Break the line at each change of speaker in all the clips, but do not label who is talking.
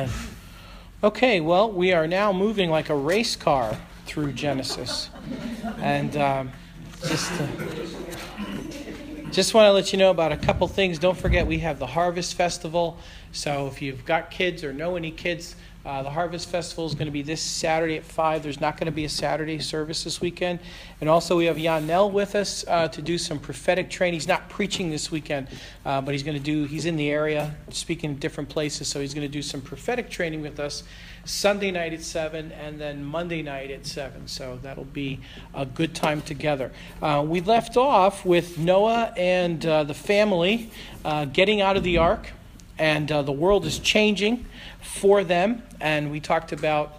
Amen. Okay, well, we are now moving like a race car through Genesis. And just want to let you know about a couple things. Don't forget we have the Harvest Festival. So if you've got kids or know any kids, the Harvest Festival is going to be this Saturday at 5. There's not going to be a Saturday service this weekend. And also we have Yanel with us to do some prophetic training. He's not preaching this weekend, but he's in the area speaking in different places. So he's going to do some prophetic training with us Sunday night at 7 and then Monday night at 7. So that'll be a good time together. We left off with Noah and the family getting out of the ark. And the world is changing for them. And we talked about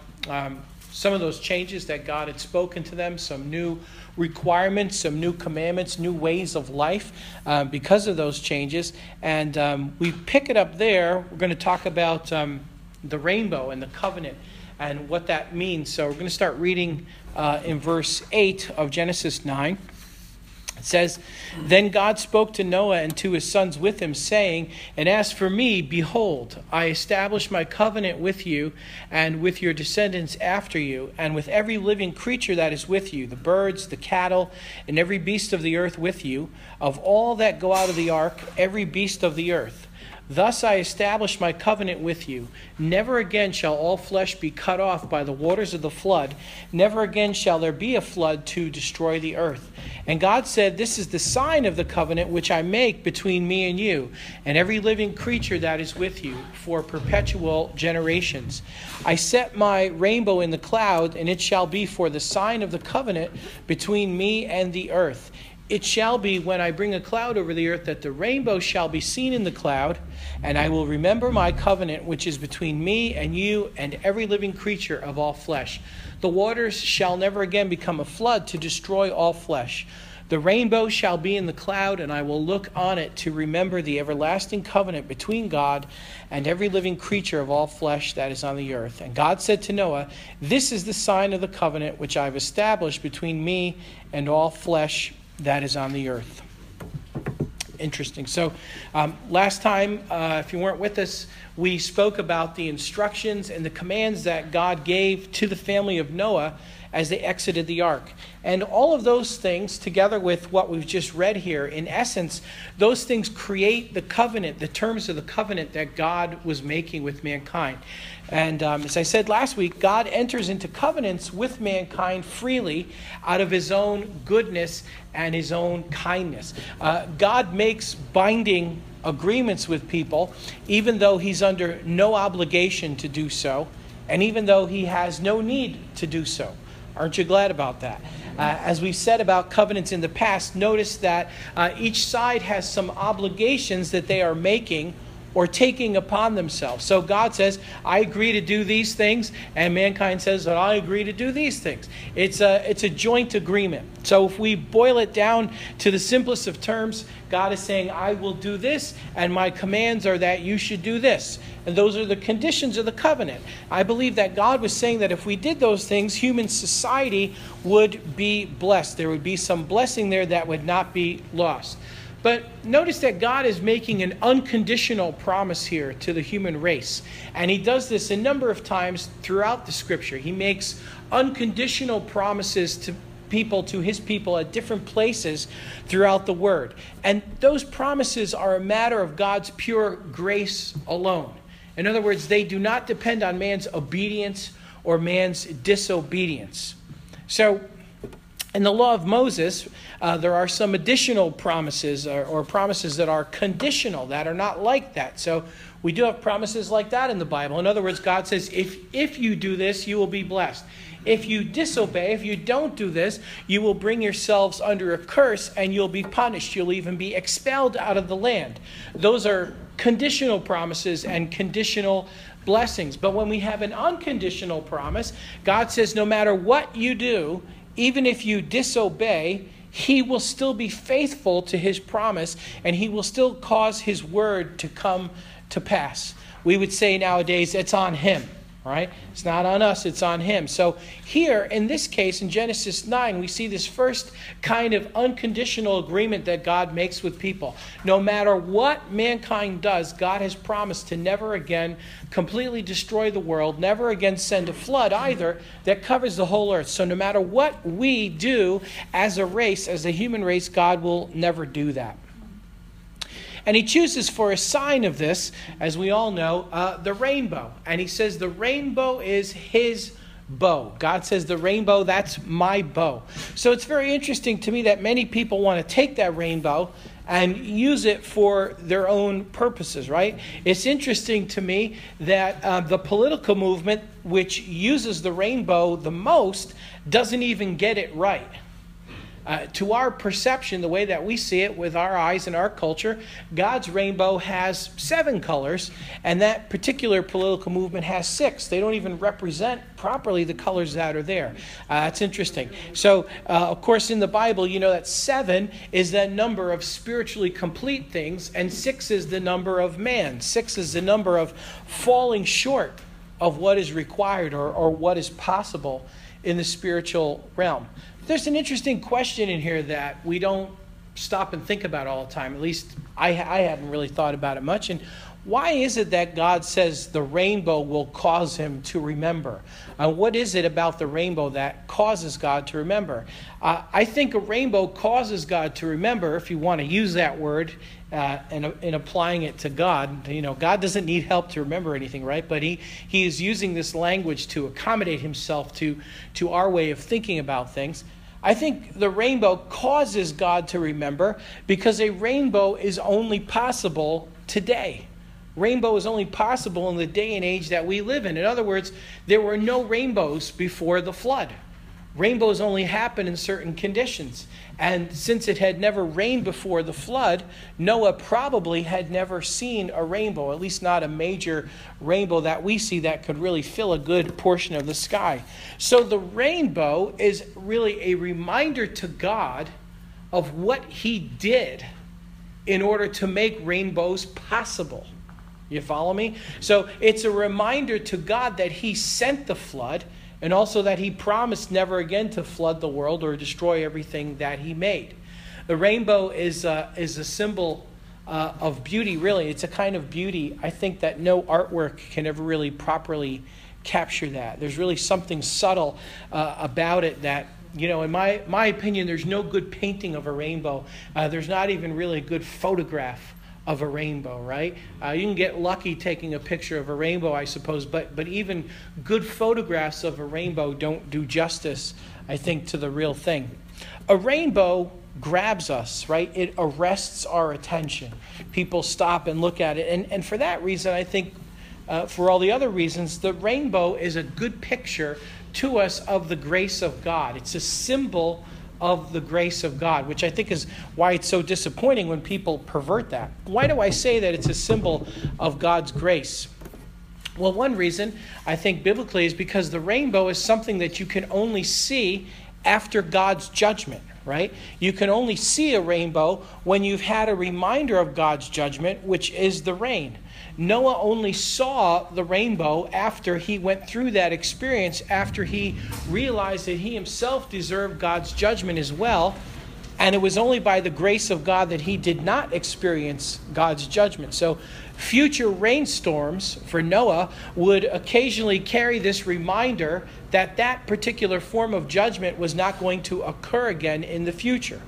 some of those changes that God had spoken to them, some new requirements, some new commandments, new ways of life because of those changes. And we pick it up there. We're going to talk about the rainbow and the covenant and what that means. So we're going to start reading in verse 8 of Genesis 9. It says, "Then God spoke to Noah and to his sons with him, saying, And as for me, behold, I establish my covenant with you and with your descendants after you, and with every living creature that is with you, the birds, the cattle, and every beast of the earth with you, of all that go out of the ark, every beast of the earth. Thus I establish my covenant with you. Never again shall all flesh be cut off by the waters of the flood. Never again shall there be a flood to destroy the earth. And God said, This is the sign of the covenant which I make between me and you, and every living creature that is with you, for perpetual generations. I set my rainbow in the cloud, and it shall be for the sign of the covenant between me and the earth. It shall be when I bring a cloud over the earth that the rainbow shall be seen in the cloud, and I will remember my covenant which is between me and you and every living creature of all flesh. The waters shall never again become a flood to destroy all flesh. The rainbow shall be in the cloud, and I will look on it to remember the everlasting covenant between God and every living creature of all flesh that is on the earth. And God said to Noah, This is the sign of the covenant which I have established between me and all flesh that is on the earth." Interesting. So last time, if you weren't with us, we spoke about the instructions and the commands that God gave to the family of Noah as they exited the ark. And all of those things, together with what we've just read here, in essence, those things create the covenant, the terms of the covenant that God was making with mankind. And as I said last week, God enters into covenants with mankind freely out of his own goodness and his own kindness. God makes binding agreements with people, even though he's under no obligation to do so, and even though he has no need to do so. Aren't you glad about that? As we've said about covenants in the past, notice that each side has some obligations that they are making or taking upon themselves. So God says, I agree to do these things, and mankind says that I agree to do these things. It's a joint agreement. So if we boil it down to the simplest of terms, God is saying, I will do this, and my commands are that you should do this. And those are the conditions of the covenant. I believe that God was saying that if we did those things, human society would be blessed. There would be some blessing there that would not be lost. But notice that God is making an unconditional promise here to the human race. And he does this a number of times throughout the scripture. He makes unconditional promises to his people at different places throughout the word. And those promises are a matter of God's pure grace alone. In other words, they do not depend on man's obedience or man's disobedience. So, in the law of Moses, there are some additional promises or promises that are conditional, that are not like that. So we do have promises like that in the Bible. In other words, God says, if you do this, you will be blessed. If you disobey, if you don't do this, you will bring yourselves under a curse and you'll be punished. You'll even be expelled out of the land. Those are conditional promises and conditional blessings. But when we have an unconditional promise, God says no matter what you do, even if you disobey, he will still be faithful to his promise, and he will still cause his word to come to pass. We would say nowadays, it's on him. All right? It's not on us, it's on him. So here, in this case, in Genesis 9, we see this first kind of unconditional agreement that God makes with people. No matter what mankind does, God has promised to never again completely destroy the world, never again send a flood either that covers the whole earth. So no matter what we do as a race, as a human race, God will never do that. And he chooses for a sign of this, as we all know, the rainbow. And he says the rainbow is his bow. God says the rainbow, that's my bow. So it's very interesting to me that many people want to take that rainbow and use it for their own purposes, right? It's interesting to me that the political movement, which uses the rainbow the most, doesn't even get it right. To our perception, the way that we see it with our eyes and our culture, God's rainbow has 7 colors, and that particular political movement has 6. They don't even represent properly the colors that are there. That's interesting. So, of course, in the Bible, you know that 7 is the number of spiritually complete things, and 6 is the number of man. 6 is the number of falling short of what is required or what is possible in the spiritual realm. There's an interesting question in here that we don't stop and think about all the time. At least I hadn't really thought about it much. And why is it that God says the rainbow will cause him to remember? What is it about the rainbow that causes God to remember? I think a rainbow causes God to remember, if you want to use that word in applying it to God. You know, God doesn't need help to remember anything, right? But he is using this language to accommodate himself to our way of thinking about things. I think the rainbow causes God to remember because a rainbow is only possible today. Rainbow is only possible in the day and age that we live in. In other words, there were no rainbows before the flood. Rainbows only happen in certain conditions. And since it had never rained before the flood, Noah probably had never seen a rainbow, at least not a major rainbow that we see that could really fill a good portion of the sky. So the rainbow is really a reminder to God of what he did in order to make rainbows possible. You follow me? So it's a reminder to God that he sent the flood, and also that he promised never again to flood the world or destroy everything that he made. The rainbow is a symbol of beauty, really. It's a kind of beauty, I think, that no artwork can ever really properly capture that. There's really something subtle about it that, you know, in my opinion, there's no good painting of a rainbow. There's not even really a good photograph of a rainbow, right? You can get lucky taking a picture of a rainbow, I suppose, but even good photographs of a rainbow don't do justice, I think, to the real thing. A rainbow grabs us, right? It arrests our attention. People stop and look at it. And for that reason, I think, for all the other reasons, the rainbow is a good picture to us of the grace of God. It's a symbol of the grace of God, which I think is why it's so disappointing when people pervert that. Why do I say that it's a symbol of God's grace? Well, one reason, I think biblically, is because the rainbow is something that you can only see after God's judgment, right? You can only see a rainbow when you've had a reminder of God's judgment, which is the rain. Noah only saw the rainbow after he went through that experience, after he realized that he himself deserved God's judgment as well. And it was only by the grace of God that he did not experience God's judgment. So future rainstorms for Noah would occasionally carry this reminder that that particular form of judgment was not going to occur again in the future.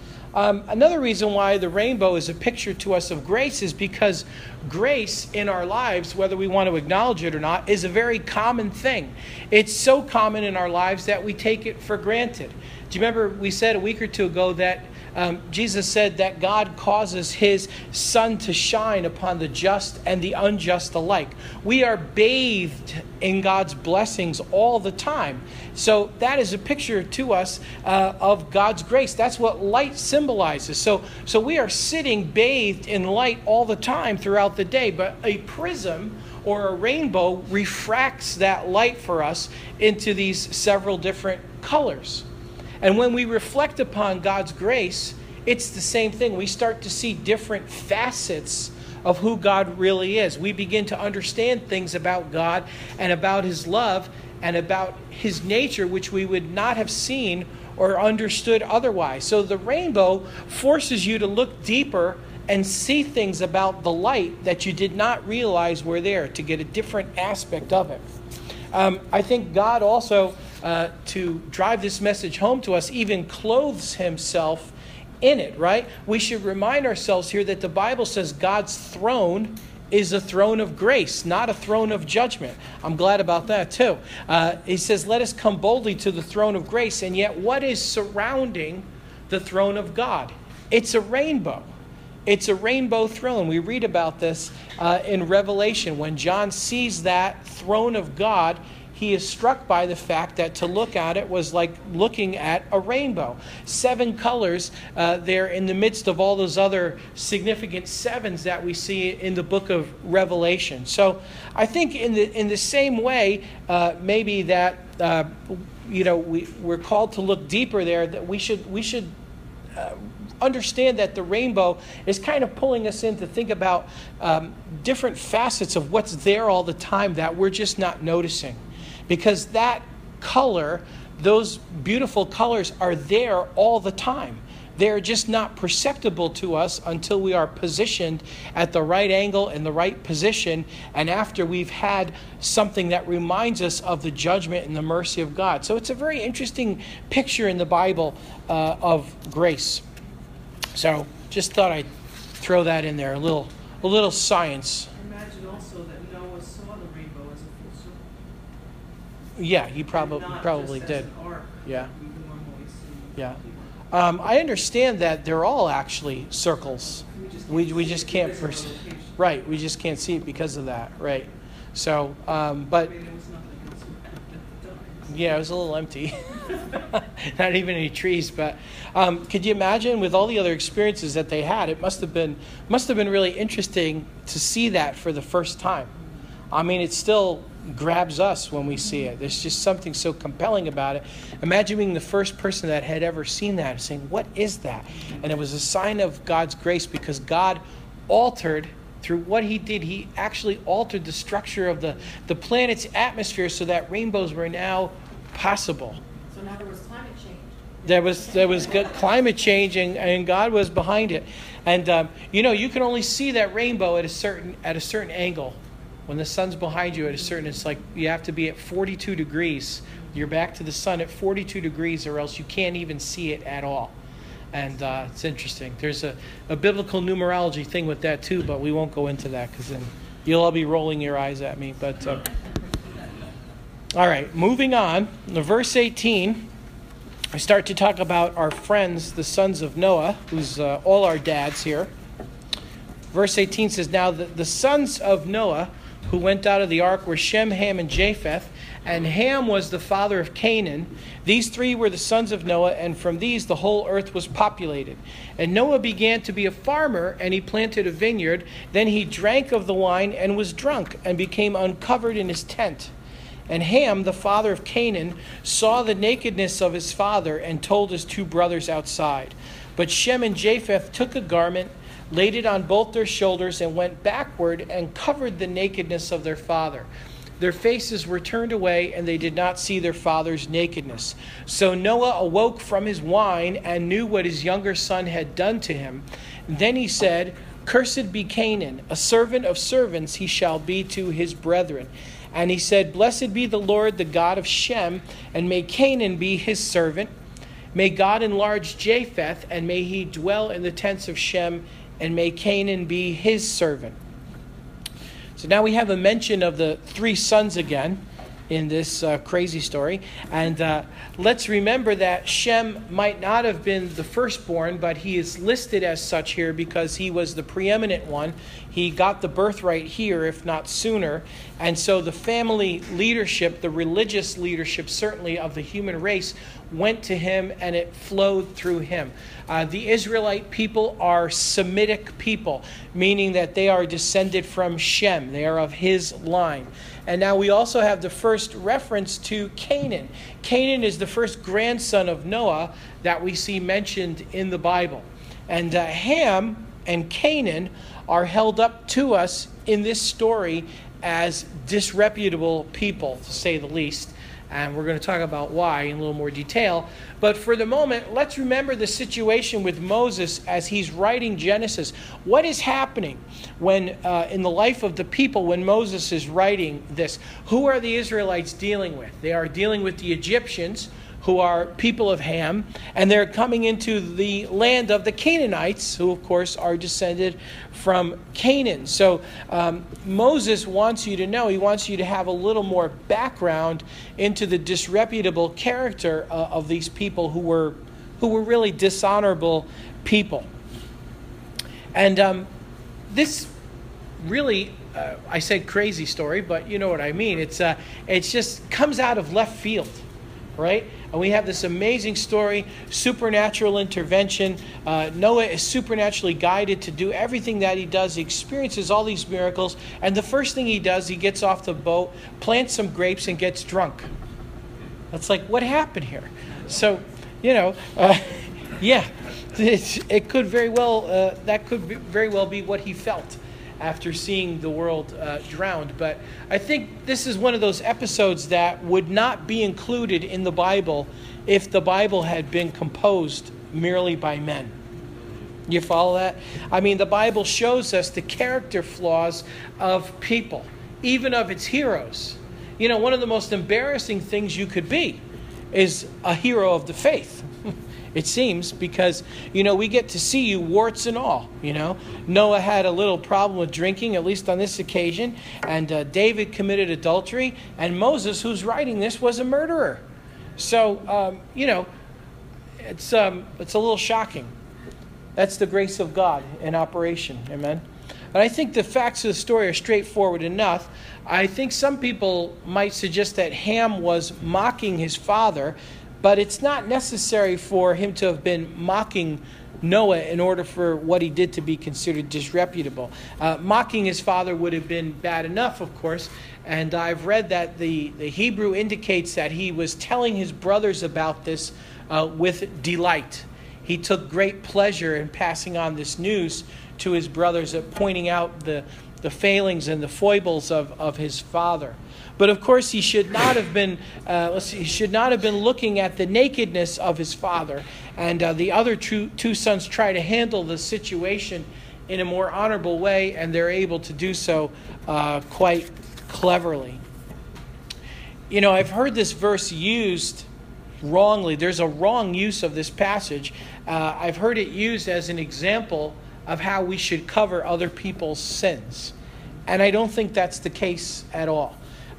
Another reason why the rainbow is a picture to us of grace is because grace in our lives, whether we want to acknowledge it or not, is a very common thing. It's so common in our lives that we take it for granted. Do you remember we said a week or two ago that Jesus said that God causes his sun to shine upon the just and the unjust alike. We are bathed in God's blessings all the time. So that is a picture to us of God's grace. That's what light symbolizes. So we are sitting bathed in light all the time throughout the day. But a prism or a rainbow refracts that light for us into these several different colors. And when we reflect upon God's grace, it's the same thing. We start to see different facets of who God really is. We begin to understand things about God and about his love and about his nature, which we would not have seen or understood otherwise. So the rainbow forces you to look deeper and see things about the light that you did not realize were there, to get a different aspect of it. I think God also, to drive this message home to us, even clothes himself in it, right? We should remind ourselves here that the Bible says God's throne is a throne of grace, not a throne of judgment. I'm glad about that too. He says, let us come boldly to the throne of grace. And yet what is surrounding the throne of God? It's a rainbow. It's a rainbow throne. We read about this in Revelation. When John sees that throne of God, he is struck by the fact that to look at it was like looking at a rainbow. 7 colors there in the midst of all those other significant 7s that we see in the book of Revelation. So I think in the same way, maybe that we're called to look deeper there. That we should understand that the rainbow is kind of pulling us in to think about different facets of what's there all the time that we're just not noticing. Because that color, those beautiful colors are there all the time. They're just not perceptible to us until we are positioned at the right angle and the right position, and after we've had something that reminds us of the judgment and the mercy of God. So it's a very interesting picture in the Bible of grace. So just thought I'd throw that in there, a little science.
Imagine also that Noah saw the rainbow as a full circle.
Yeah, he probably
just
did.
As an arc
Yeah.
that we normally see.
Yeah. I understand that they're all actually circles. We just can't right. We just can't see it because of that, right? So, but
I mean, there was nothing else at the time.
yeah, it was a little empty. Not even any trees. But could you imagine with all the other experiences that they had? It must have been really interesting to see that for the first time. I mean, it still grabs us when we see it. There's just something so compelling about it. Imagine being the first person that had ever seen that and saying, what is that? And it was a sign of God's grace, because God altered, through what he did, he actually altered the structure of the planet's atmosphere so that rainbows were now possible.
So now there was climate change.
There was good climate change, and God was behind it. And you can only see that rainbow at a certain angle. When the sun's behind you it's like you have to be at 42 degrees. You're back to the sun at 42 degrees, or else you can't even see it at all. And it's interesting. There's a biblical numerology thing with that too, but we won't go into that because then you'll all be rolling your eyes at me. But all right, moving on. Verse 18, I start to talk about our friends, the sons of Noah, who's all our dads here. Verse 18 says, now the sons of Noah who went out of the ark were Shem, Ham, and Japheth. And Ham was the father of Canaan. These 3 were the sons of Noah, and from these the whole earth was populated. And Noah began to be a farmer, and he planted a vineyard. Then he drank of the wine and was drunk, and became uncovered in his tent. And Ham, the father of Canaan, saw the nakedness of his father, and told his 2 brothers outside. But Shem and Japheth took a garment, laid it on both their shoulders, and went backward and covered the nakedness of their father. Their faces were turned away, and they did not see their father's nakedness. So Noah awoke from his wine and knew what his younger son had done to him. Then he said, cursed be Canaan, a servant of servants he shall be to his brethren. And he said, blessed be the Lord, the God of Shem, and may Canaan be his servant. May God enlarge Japheth, and may he dwell in the tents of Shem, and may Canaan be his servant. So now we have a mention of the 3 sons again in this crazy story. And let's remember that Shem might not have been the firstborn, but he is listed as such here because he was the preeminent one. He got the birthright here, if not sooner. And so the family leadership, the religious leadership certainly of the human race, went to him, and it flowed through him. The Israelite people are Semitic people, meaning that they are descended from Shem. They are of his line. And now we also have the first reference to Canaan. Canaan is the first grandson of Noah that we see mentioned in the Bible. And Ham and Canaan are held up to us in this story as disreputable people, to say the least. And we're going to talk about why in a little more detail. But for the moment, let's remember the situation with Moses as he's writing Genesis. What is happening when in the life of the people when Moses is writing this? Who are the Israelites dealing with? They are dealing with the Egyptians, who are people of Ham, and they're coming into the land of the Canaanites, who, of course, are descended from Canaan. So Moses wants you to know, he wants you to have a little more background into the disreputable character of these people who were really dishonorable people. And this really, I said crazy story, but you know what I mean. It's just comes out of left field, right? And we have this amazing story, supernatural intervention. Noah is supernaturally guided to do everything that he does. He experiences all these miracles. And the first thing he does, he gets off the boat, plants some grapes, and gets drunk. That's like, what happened here? So, yeah, it could very well, that could very well be what he felt after seeing the world drowned. But I think this is one of those episodes that would not be included in the Bible if the Bible had been composed merely by men. You follow that? I mean, the Bible shows us the character flaws of people, even of its heroes. You know, one of the most embarrassing things you could be is a hero of the faith. It seems, because, we get to see you warts and all, Noah had a little problem with drinking, at least on this occasion, and David committed adultery, and Moses, who's writing this, was a murderer. So, it's a little shocking. That's the grace of God in operation, amen? And I think the facts of the story are straightforward enough. I think some people might suggest that Ham was mocking his father, but it's not necessary for him to have been mocking Noah in order for what he did to be considered disreputable. Mocking his father would have been bad enough, of course, and I've read that the Hebrew indicates that he was telling his brothers about this with delight. He took great pleasure in passing on this news to his brothers, pointing out the failings and the foibles of his father. But of course, he should not have been. He should not have been looking at the nakedness of his father. And the other two sons try to handle the situation in a more honorable way, and they're able to do so quite cleverly. I've heard this verse used wrongly. There's a wrong use of this passage. I've heard it used as an example of how we should cover other people's sins, and I don't think that's the case at all.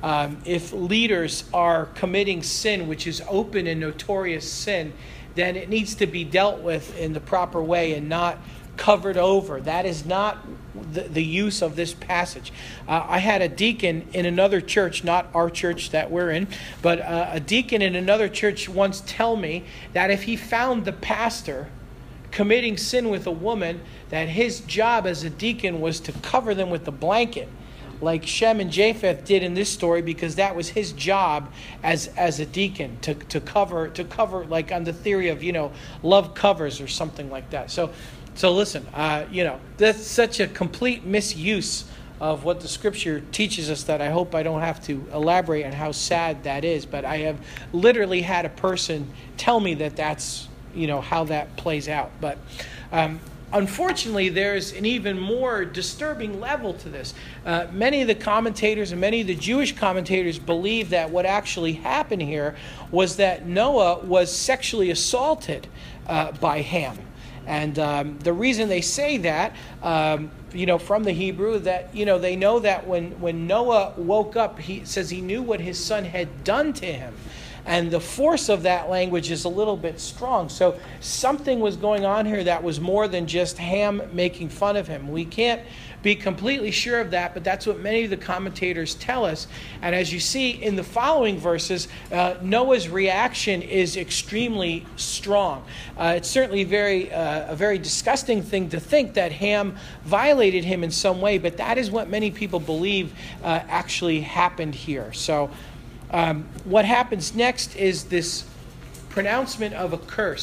If leaders are committing sin, which is open and notorious sin, then it needs to be dealt with in the proper way and not covered over. That is not the use of this passage. I had a deacon in another church, not our church that we're in, but a deacon in another church once tell me that if he found the pastor committing sin with a woman, that his job as a deacon was to cover them with the blanket, like Shem and Japheth did in this story, because that was his job as a deacon, to cover, like on the theory of, love covers or something like that. So listen, that's such a complete misuse of what the Scripture teaches us that I hope I don't have to elaborate on how sad that is. But I have literally had a person tell me that that's, how that plays out. But unfortunately, there's an even more disturbing level to this. Many of the commentators and many of the Jewish commentators believe that what actually happened here was that Noah was sexually assaulted by Ham. And the reason they say that, from the Hebrew, that, they know that when Noah woke up, he says he knew what his son had done to him. And the force of that language is a little bit strong. So something was going on here that was more than just Ham making fun of him. We can't be completely sure of that, but that's what many of the commentators tell us. And as you see in the following verses, Noah's reaction is extremely strong. It's certainly a very disgusting thing to think that Ham violated him in some way, but that is what many people believe actually happened here. So what happens next is this pronouncement of a curse.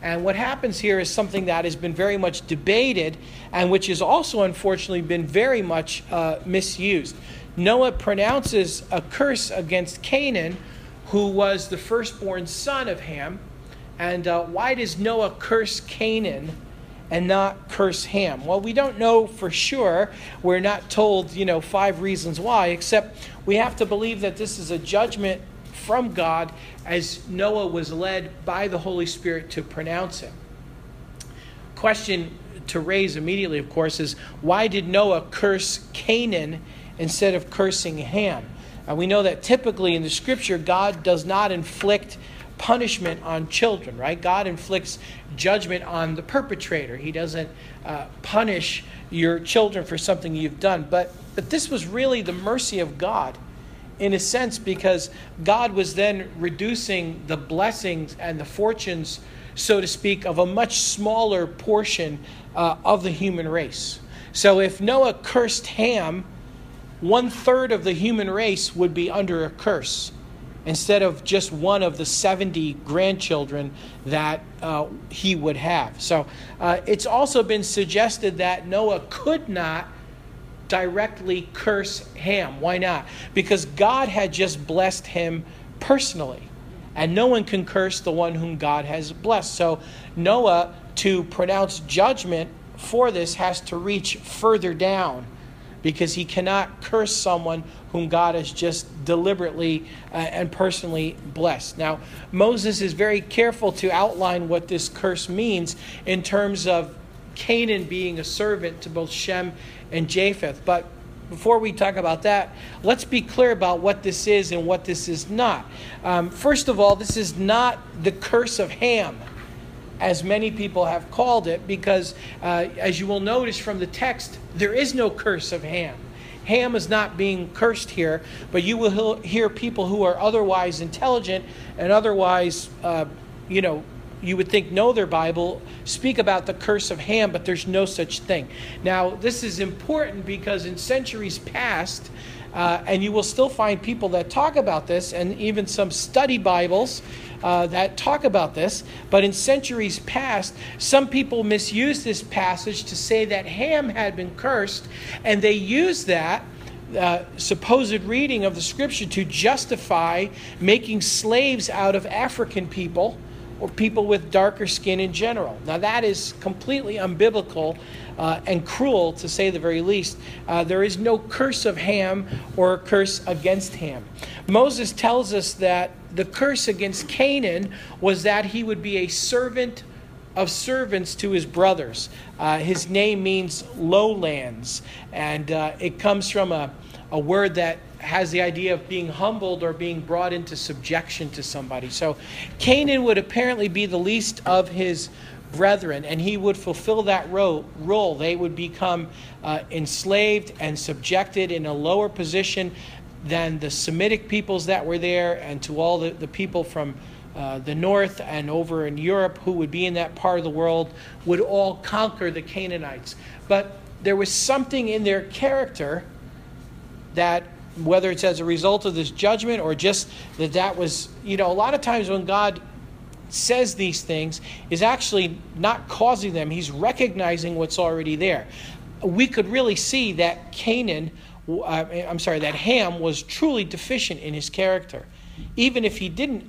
And what happens here is something that has been very much debated and which has also unfortunately been very much misused. Noah pronounces a curse against Canaan, who was the firstborn son of Ham. And why does Noah curse Canaan and not curse Ham? Well, we don't know for sure. We're not told, 5 reasons why, except we have to believe that this is a judgment from God as Noah was led by the Holy Spirit to pronounce it. Question to raise immediately, of course, is why did Noah curse Canaan instead of cursing Ham? We know that typically in the Scripture, God does not inflict punishment on children, right? God inflicts judgment on the perpetrator. He doesn't punish your children for something you've done. But this was really the mercy of God, in a sense, because God was then reducing the blessings and the fortunes, so to speak, of a much smaller portion of the human race. So if Noah cursed Ham, 1/3 of the human race would be under a curse, instead of just one of the 70 grandchildren that he would have. So it's also been suggested that Noah could not directly curse Ham. Why not? Because God had just blessed him personally, and no one can curse the one whom God has blessed. So Noah, to pronounce judgment for this, has to reach further down, because he cannot curse someone whom God has just deliberately and personally blessed. Now, Moses is very careful to outline what this curse means in terms of Canaan being a servant to both Shem and Japheth. But before we talk about that, let's be clear about what this is and what this is not. First of all, this is not the curse of Ham, as many people have called it, because as you will notice from the text, there is no curse of Ham. Ham is not being cursed here, but you will hear people who are otherwise intelligent and otherwise, you would think know their Bible, speak about the curse of Ham, but there's no such thing. Now, this is important because in centuries past, and you will still find people that talk about this, and even some study Bibles that talk about this. But in centuries past, some people misused this passage to say that Ham had been cursed, and they used that supposed reading of the Scripture to justify making slaves out of African people, or people with darker skin in general. Now that is completely unbiblical and cruel, to say the very least. There is no curse of Ham or a curse against Ham. Moses tells us that the curse against Canaan was that he would be a servant of servants to his brothers. His name means lowlands, and it comes from a word that has the idea of being humbled or being brought into subjection to somebody. So Canaan would apparently be the least of his brethren, and he would fulfill that role. They would become enslaved and subjected in a lower position than the Semitic peoples that were there, and to all the people from the north and over in Europe who would be in that part of the world would all conquer the Canaanites. But there was something in their character that, whether it's as a result of this judgment or just that was, a lot of times when God says these things, is actually not causing them. He's recognizing what's already there. We could really see that that Ham was truly deficient in his character. Even if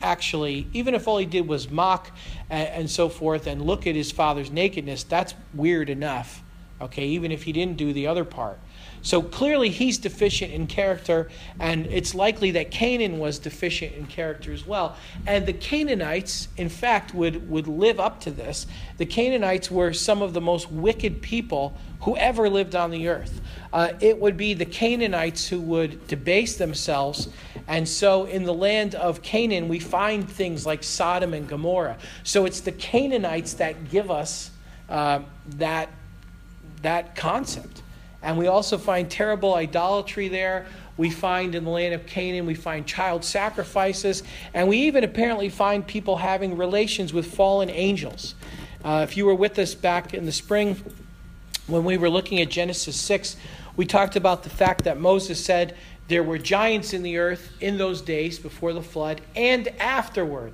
all he did was mock and so forth and look at his father's nakedness, that's weird enough. Okay, even if he didn't do the other part. So clearly he's deficient in character, and it's likely that Canaan was deficient in character as well. And the Canaanites, in fact, would live up to this. The Canaanites were some of the most wicked people who ever lived on the earth. It would be the Canaanites who would debase themselves. And so in the land of Canaan, we find things like Sodom and Gomorrah. So it's the Canaanites that give us that concept. And we also find terrible idolatry there. We find in the land of Canaan, we find child sacrifices. And we even apparently find people having relations with fallen angels. If you were with us back in the spring, when we were looking at Genesis 6, we talked about the fact that Moses said there were giants in the earth in those days before the flood and afterwards.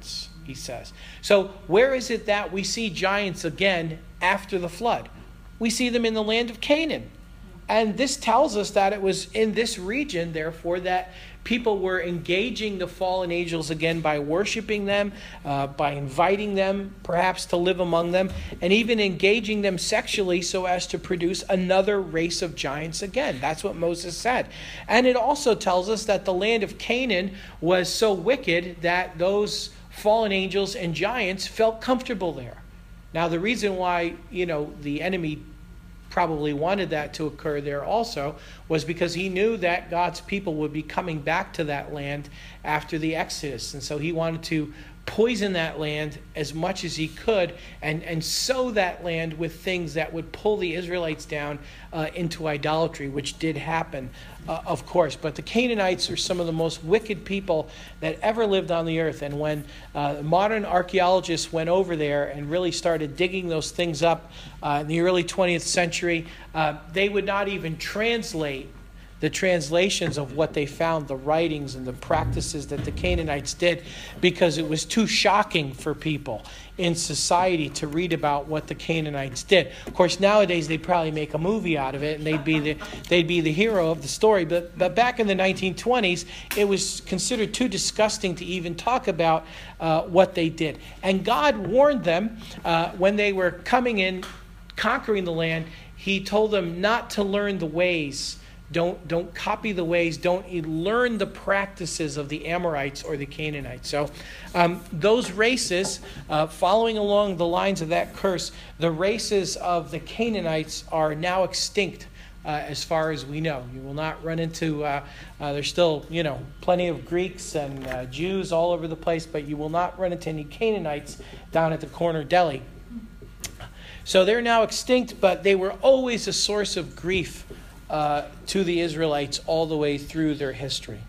he says. So where is it that we see giants again after the flood? We see them in the land of Canaan. And this tells us that it was in this region, therefore, that people were engaging the fallen angels again by worshiping them, by inviting them perhaps to live among them, and even engaging them sexually so as to produce another race of giants again. That's what Moses said. And it also tells us that the land of Canaan was so wicked that those fallen angels and giants felt comfortable there. Now, the reason why, the enemy probably wanted that to occur there also was because he knew that God's people would be coming back to that land after the Exodus. And so he wanted to poison that land as much as he could and sow that land with things that would pull the Israelites down into idolatry, which did happen, of course. But the Canaanites are some of the most wicked people that ever lived on the earth. And when modern archaeologists went over there and really started digging those things up in the early 20th century, they would not even translate the translations of what they found, the writings and the practices that the Canaanites did, because it was too shocking for people in society to read about what the Canaanites did. Of course, nowadays they'd probably make a movie out of it, and they'd be the hero of the story. But back in the 1920s, it was considered too disgusting to even talk about what they did. And God warned them when they were coming in, conquering the land. He told them not to learn the ways. Don't copy the ways. Don't learn the practices of the Amorites or the Canaanites. So those races, following along the lines of that curse, the races of the Canaanites are now extinct as far as we know. You will not run into, there's still, plenty of Greeks and Jews all over the place, but you will not run into any Canaanites down at the corner deli. So they're now extinct, but they were always a source of grief to the Israelites all the way through their history.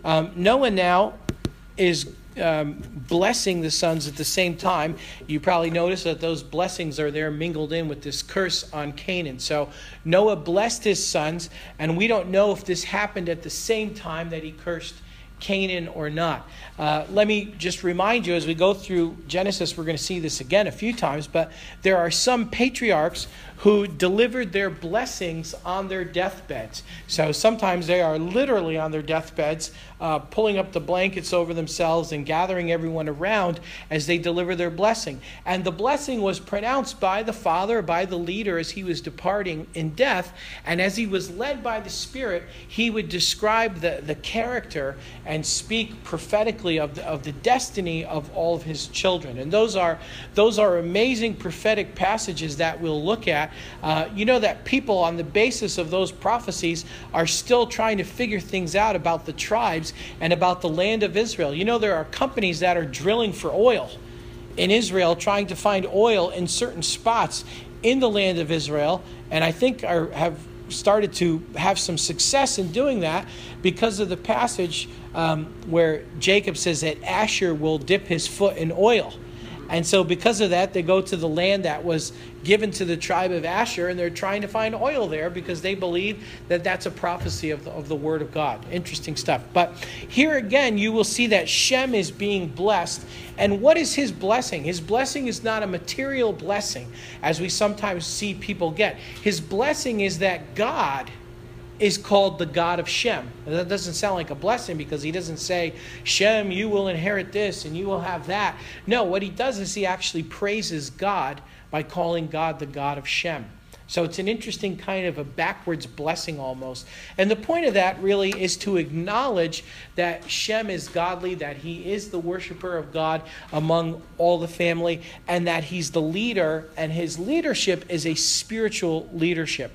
Noah now is blessing the sons at the same time. You probably notice that those blessings are there mingled in with this curse on Canaan. So Noah blessed his sons, and we don't know if this happened at the same time that he cursed Canaan or not. Let me just remind you, as we go through Genesis, we're going to see this again a few times, but there are some patriarchs who delivered their blessings on their deathbeds. So sometimes they are literally on their deathbeds, pulling up the blankets over themselves and gathering everyone around as they deliver their blessing. And the blessing was pronounced by the father, by the leader as he was departing in death. And as he was led by the Spirit, he would describe the character and speak prophetically of the destiny of all of his children. And those are amazing prophetic passages that we'll look at. You know that people on the basis of those prophecies are still trying to figure things out about the tribes and about the land of Israel. You know, there are companies that are drilling for oil in Israel, trying to find oil in certain spots in the land of Israel, and I think have started to have some success in doing that because of the passage where Jacob says that Asher will dip his foot in oil. And so because of that, they go to the land that was given to the tribe of Asher, and they're trying to find oil there because they believe that that's a prophecy of the Word of God. Interesting stuff. But here again, you will see that Shem is being blessed. And what is his blessing? His blessing is not a material blessing, as we sometimes see people get. His blessing is that God is called the God of Shem. And that doesn't sound like a blessing because he doesn't say, Shem, you will inherit this and you will have that. No, what he does is he actually praises God by calling God the God of Shem. So it's an interesting kind of a backwards blessing almost. And the point of that really is to acknowledge that Shem is godly, that he is the worshiper of God among all the family, and that he's the leader, and his leadership is a spiritual leadership.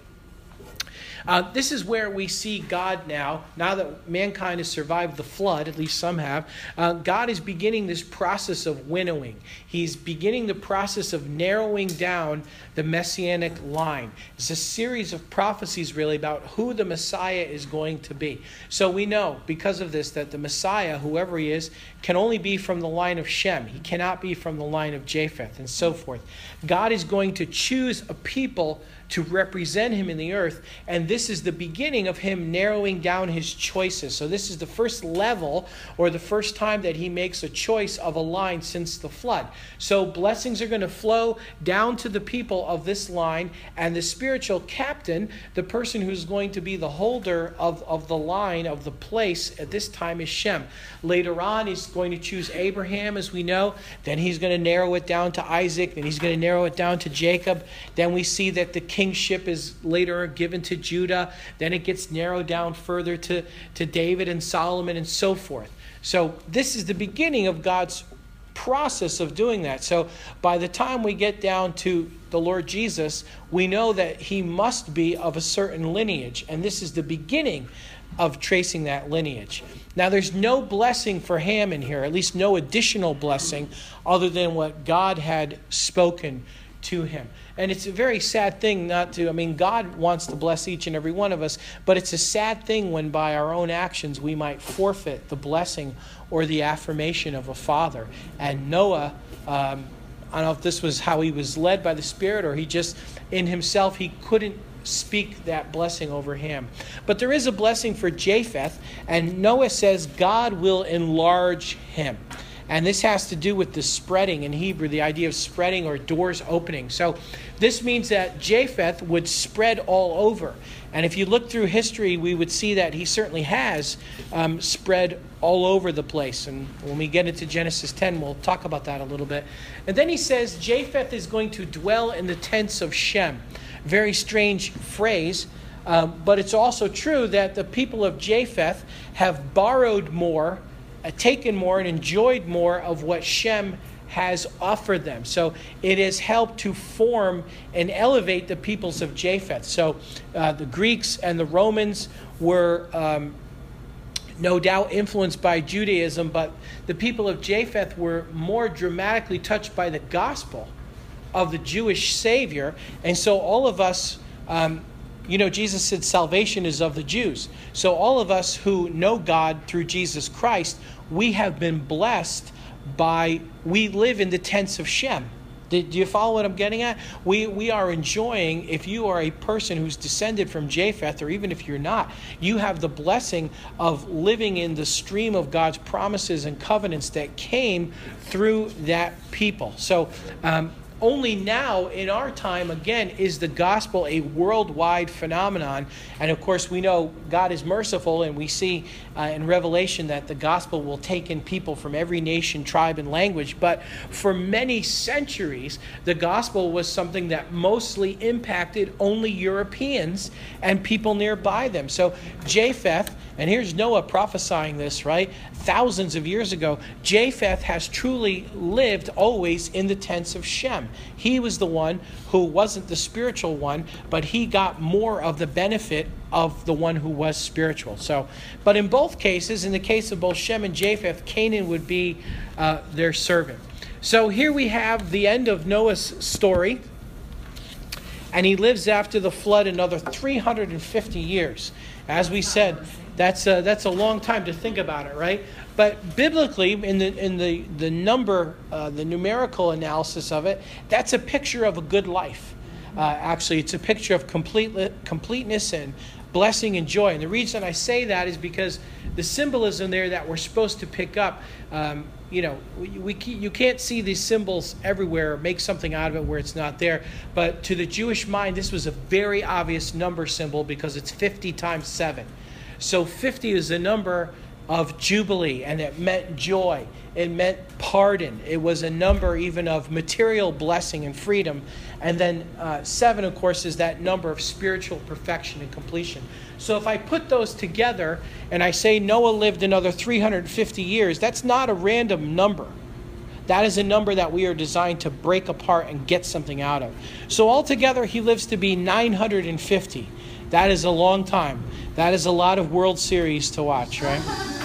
This is where we see God now that mankind has survived the flood, at least some have, God is beginning this process of winnowing. He's beginning the process of narrowing down the messianic line. It's a series of prophecies really about who the Messiah is going to be. So we know because of this that the Messiah, whoever he is, can only be from the line of Shem. He cannot be from the line of Japheth and so forth. God is going to choose a people to represent him in the earth. And this is the beginning of him narrowing down his choices. So this is the first level, or the first time that he makes a choice of a line since the flood. So blessings are going to flow down to the people of this line, and the spiritual captain, the person who's going to be the holder of the line, of the place at this time, is Shem. Later on, he's going to choose Abraham, as we know. Then he's going to narrow it down to Isaac. Then he's going to narrow it down to Jacob. Then we see that the kingship is later given to Judah. Then it gets narrowed down further to David and Solomon and so forth. So this is the beginning of God's process of doing that. So by the time we get down to the Lord Jesus, we know that he must be of a certain lineage. And this is the beginning of tracing that lineage. Now, there's no blessing for Ham in here, at least no additional blessing other than what God had spoken to him. And it's a very sad thing God wants to bless each and every one of us, but it's a sad thing when by our own actions we might forfeit the blessing or the affirmation of a father. And Noah, I don't know if this was how he was led by the Spirit, or he just, in himself, he couldn't speak that blessing over him. But there is a blessing for Japheth, and Noah says God will enlarge him. And this has to do with the spreading in Hebrew, the idea of spreading or doors opening. So this means that Japheth would spread all over. And if you look through history, we would see that he certainly has spread all over the place. And when we get into Genesis 10, we'll talk about that a little bit. And then he says Japheth is going to dwell in the tents of Shem. Very strange phrase, but it's also true that the people of Japheth have borrowed more, taken more, and enjoyed more of what Shem has offered them. So it has helped to form and elevate the peoples of Japheth. So the Greeks and the Romans were no doubt influenced by Judaism, but the people of Japheth were more dramatically touched by the gospel of the Jewish Savior. And so all of us, Jesus said salvation is of the Jews. So all of us who know God through Jesus Christ, we have been blessed we live in the tents of Shem. Do you follow what I'm getting at? We are enjoying, if you are a person who's descended from Japheth, or even if you're not, you have the blessing of living in the stream of God's promises and covenants that came through that people. So only now in our time, again, is the gospel a worldwide phenomenon. And of course, we know God is merciful, and we see in Revelation that the gospel will take in people from every nation, tribe, and language. But for many centuries, the gospel was something that mostly impacted only Europeans and people nearby them. So Japheth, and here's Noah prophesying this, right? Thousands of years ago, Japheth has truly lived always in the tents of Shem. He was the one who wasn't the spiritual one, but he got more of the benefit of the one who was spiritual. So, but in both cases, in the case of both Shem and Japheth, Canaan would be their servant. So here we have the end of Noah's story. And he lives after the flood another 350 years. As we said, that's a long time to think about it, right? But biblically, in the number, the numerical analysis of it, that's a picture of a good life. Actually, it's a picture of completeness and blessing and joy. And the reason I say that is because the symbolism there that we're supposed to pick up, you can't see these symbols everywhere or make something out of it where it's not there. But to the Jewish mind, this was a very obvious number symbol because it's 50 times 7. So 50 is the number of Jubilee, and it meant joy. It meant pardon. It was a number even of material blessing and freedom. And then 7, of course, is that number of spiritual perfection and completion. So if I put those together and I say Noah lived another 350 years, that's not a random number. That is a number that we are designed to break apart and get something out of. So altogether, he lives to be 950. That is a long time. That is a lot of World Series to watch, right?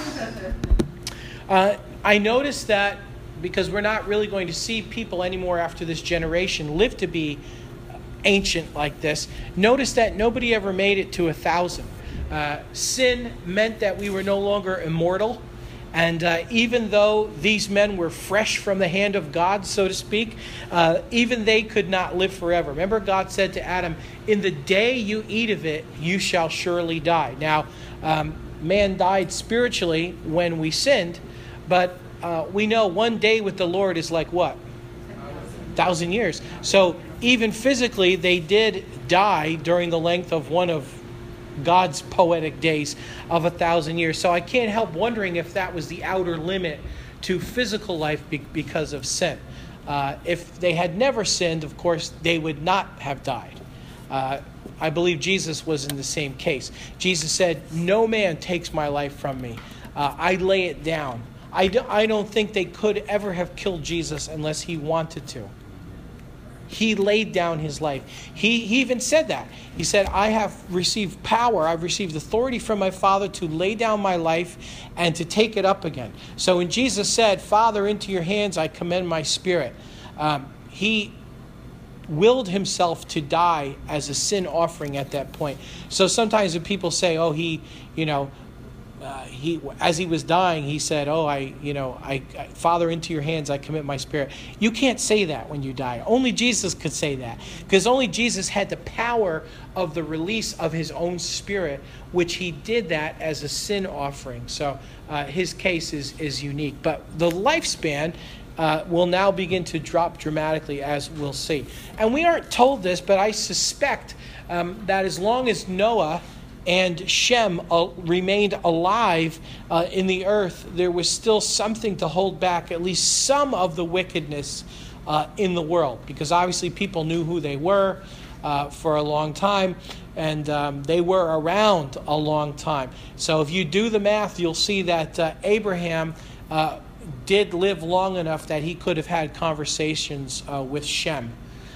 I noticed that because we're not really going to see people anymore after this generation live to be ancient like this. Notice that nobody ever made it to 1,000. Sin meant that we were no longer immortal. And even though these men were fresh from the hand of God, so to speak, even they could not live forever. Remember, God said to Adam, "In the day you eat of it, you shall surely die." Now, man died spiritually when we sinned, but we know one day with the Lord is like what? 1,000 years. So even physically, they did die during the length of one of God's poetic days of 1,000 years. So I can't help wondering if that was the outer limit to physical life because of sin. If they had never sinned, of course, they would not have died. I believe Jesus was in the same case. Jesus said, "No man takes my life from me. I lay it down." I don't think they could ever have killed Jesus unless he wanted to. He laid down his life. He even said that. He said, "I have received power. I've received authority from my Father to lay down my life and to take it up again." So when Jesus said, "Father, into your hands I commend my spirit," he willed himself to die as a sin offering at that point. So sometimes when people say, "Oh, he as he was dying, he said, Father, into your hands I commit my spirit." You can't say that when you die. Only Jesus could say that, because only Jesus had the power of the release of his own spirit, which he did that as a sin offering. So his case is unique. But the lifespan will now begin to drop dramatically, as we'll see. And we aren't told this, but I suspect that as long as Noah and Shem remained alive in the earth, there was still something to hold back at least some of the wickedness in the world, because obviously people knew who they were for a long time, and they were around a long time. So if you do the math, you'll see that Abraham did live long enough that he could have had conversations with Shem.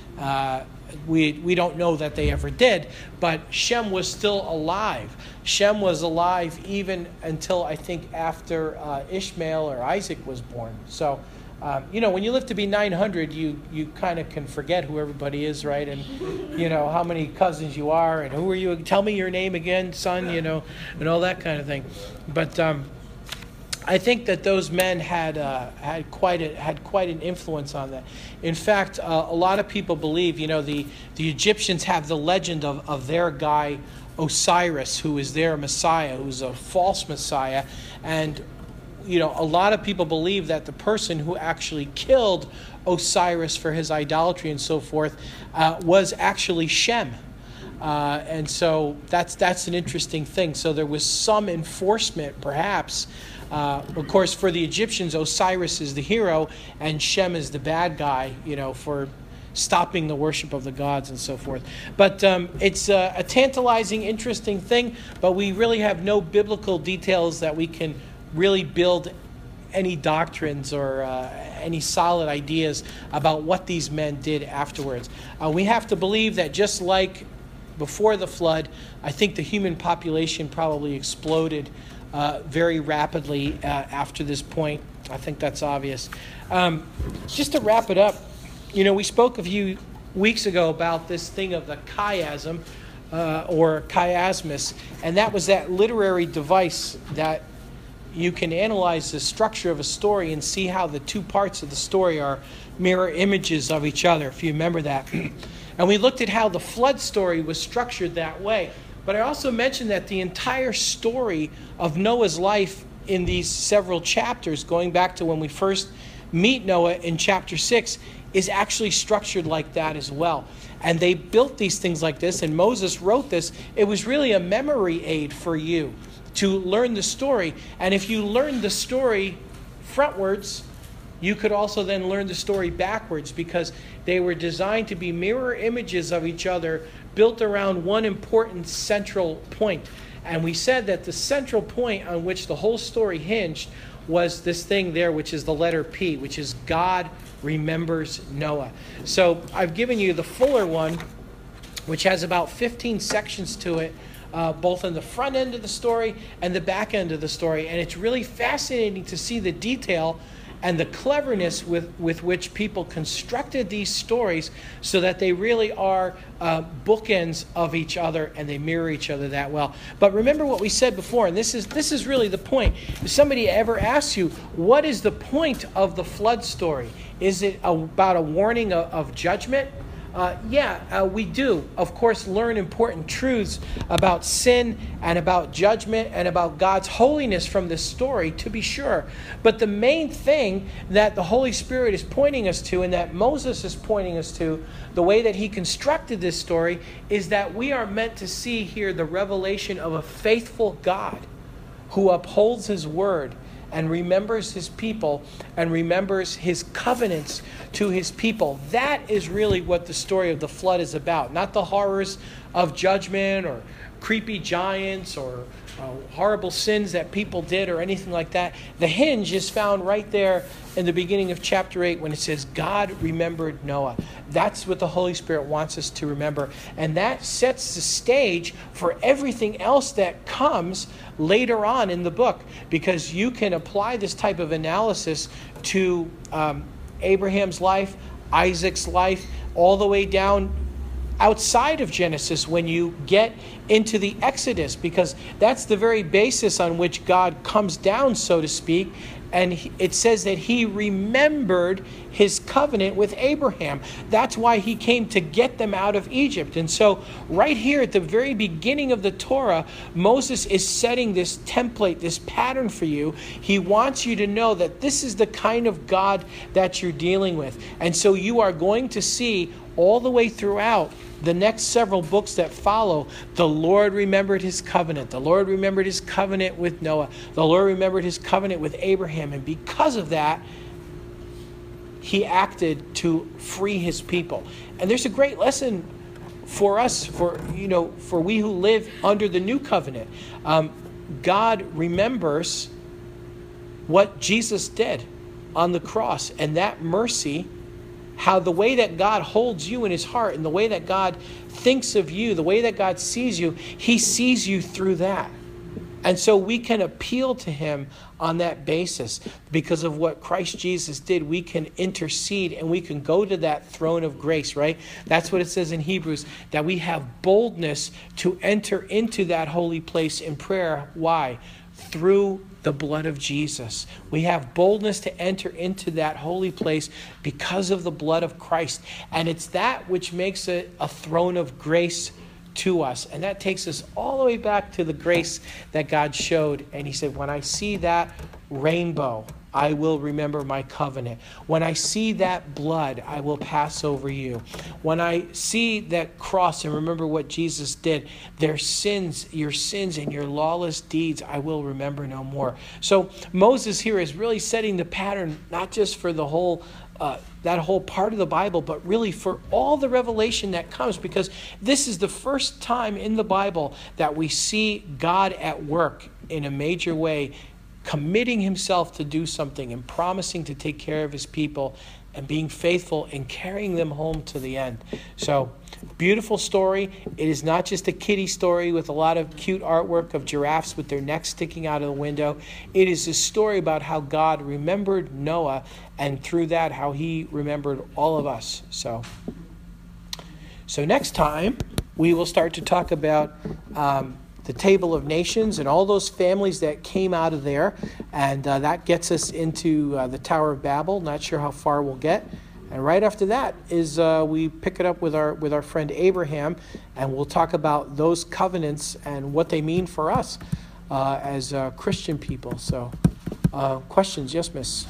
We don't know that they ever did, but Shem was still alive. Shem was alive even until, I think, after Ishmael or Isaac was born. So, when you live to be 900, you kind of can forget who everybody is, right? And, how many cousins you are, and who are you? Tell me your name again, son, and all that kind of thing. But I think that those men had quite an influence on that. In fact, a lot of people believe, the Egyptians have the legend of their guy Osiris, who is their Messiah, who's a false Messiah, and a lot of people believe that the person who actually killed Osiris for his idolatry and so forth was actually Shem. And so that's an interesting thing. So there was some enforcement, perhaps. Of course, for the Egyptians, Osiris is the hero and Shem is the bad guy, for stopping the worship of the gods and so forth. But it's a tantalizing, interesting thing, but we really have no biblical details that we can really build any doctrines or any solid ideas about what these men did afterwards. We have to believe that just like before the flood, I think the human population probably exploded very rapidly after this point. I think that's obvious. Just to wrap it up, we spoke a few weeks ago about this thing of the chiasm or chiasmus, and that was that literary device that you can analyze the structure of a story and see how the two parts of the story are mirror images of each other, if you remember that. And we looked at how the flood story was structured that way. But I also mentioned that the entire story of Noah's life in these several chapters, going back to when we first meet Noah in chapter 6, is actually structured like that as well. And they built these things like this, and Moses wrote this. It was really a memory aid for you to learn the story. And if you learn the story frontwards, you could also then learn the story backwards, because they were designed to be mirror images of each other, built around one important central point. And we said that the central point on which the whole story hinged was this thing there, which is the letter P, which is God remembers Noah. So I've given you the fuller one, which has about 15 sections to it, both in the front end of the story and the back end of the story. And it's really fascinating to see the detail and the cleverness with which people constructed these stories so that they really are bookends of each other and they mirror each other that well. But remember what we said before, and this is really the point. If somebody ever asks you, what is the point of the flood story? Is it about a warning of judgment? We do, of course, learn important truths about sin and about judgment and about God's holiness from this story, to be sure. But the main thing that the Holy Spirit is pointing us to and that Moses is pointing us to, the way that he constructed this story, is that we are meant to see here the revelation of a faithful God who upholds his word and remembers his people and remembers his covenants to his people. That is really what the story of the flood is about. Not the horrors of judgment or creepy giants or horrible sins that people did or anything like that. The hinge is found right there in the beginning of chapter 8 when it says God remembered Noah. That's what the Holy Spirit wants us to remember. And that sets the stage for everything else that comes later on in the book, because you can apply this type of analysis to Abraham's life, Isaac's life, all the way down outside of Genesis when you get into the Exodus, because that's the very basis on which God comes down, so to speak. And it says that he remembered his covenant with Abraham. That's why he came to get them out of Egypt. And so right here at the very beginning of the Torah, Moses is setting this template, this pattern for you. He wants you to know that this is the kind of God that you're dealing with. And so you are going to see all the way throughout the next several books that follow, the Lord remembered his covenant. The Lord remembered his covenant with Noah. The Lord remembered his covenant with Abraham. And because of that, he acted to free his people. And there's a great lesson for us, for we who live under the new covenant. God remembers what Jesus did on the cross, and that mercy, how the way that God holds you in his heart and the way that God thinks of you, the way that God sees you, he sees you through that. And so we can appeal to him on that basis. Because of what Christ Jesus did, we can intercede and we can go to that throne of grace, right? That's what it says in Hebrews, that we have boldness to enter into that holy place in prayer. Why? Through the blood of Jesus. We have boldness to enter into that holy place because of the blood of Christ. And it's that which makes it a throne of grace to us. And that takes us all the way back to the grace that God showed. And he said, when I see that rainbow, I will remember my covenant. When I see that blood, I will pass over you. When I see that cross and remember what Jesus did, your sins and your lawless deeds, I will remember no more. So Moses here is really setting the pattern, not just for the whole that whole part of the Bible, but really for all the revelation that comes, because this is the first time in the Bible that we see God at work in a major way, committing himself to do something and promising to take care of his people and being faithful and carrying them home to the end. So, beautiful story. It is not just a kiddie story with a lot of cute artwork of giraffes with their necks sticking out of the window. It is a story about how God remembered Noah, and through that, how he remembered all of us. So next time, we will start to talk about the Table of Nations and all those families that came out of there. And that gets us into the Tower of Babel. Not sure how far we'll get. And right after that is we pick it up with our friend Abraham, and we'll talk about those covenants and what they mean for us as Christian people. So, questions? Yes, Miss?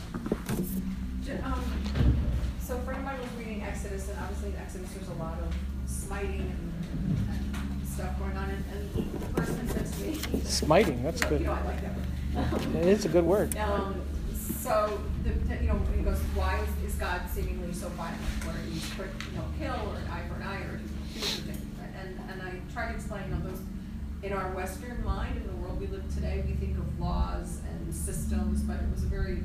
So a friend of mine was reading Exodus, and obviously in Exodus there's a lot of smiting and stuff going on, and the person says to me...
Smiting, that's good.
I like that word.
It is a good word.
So, he goes, why is God seemingly so violent, where he's quick, kill, or an eye for an eye, or do something? And I try to explain, those, in our Western mind, in the world we live today, we think of laws and systems, but it was a very,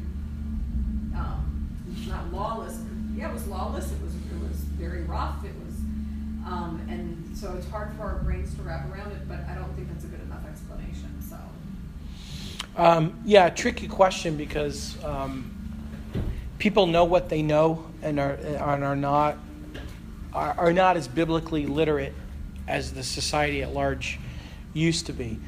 not lawless. Yeah, it was lawless. It was very rough. It was, and so it's hard for our brains to wrap around it. But I don't think that's a good enough explanation. So.
Tricky question, because people know what they know and are not as biblically literate as the society at large used to be.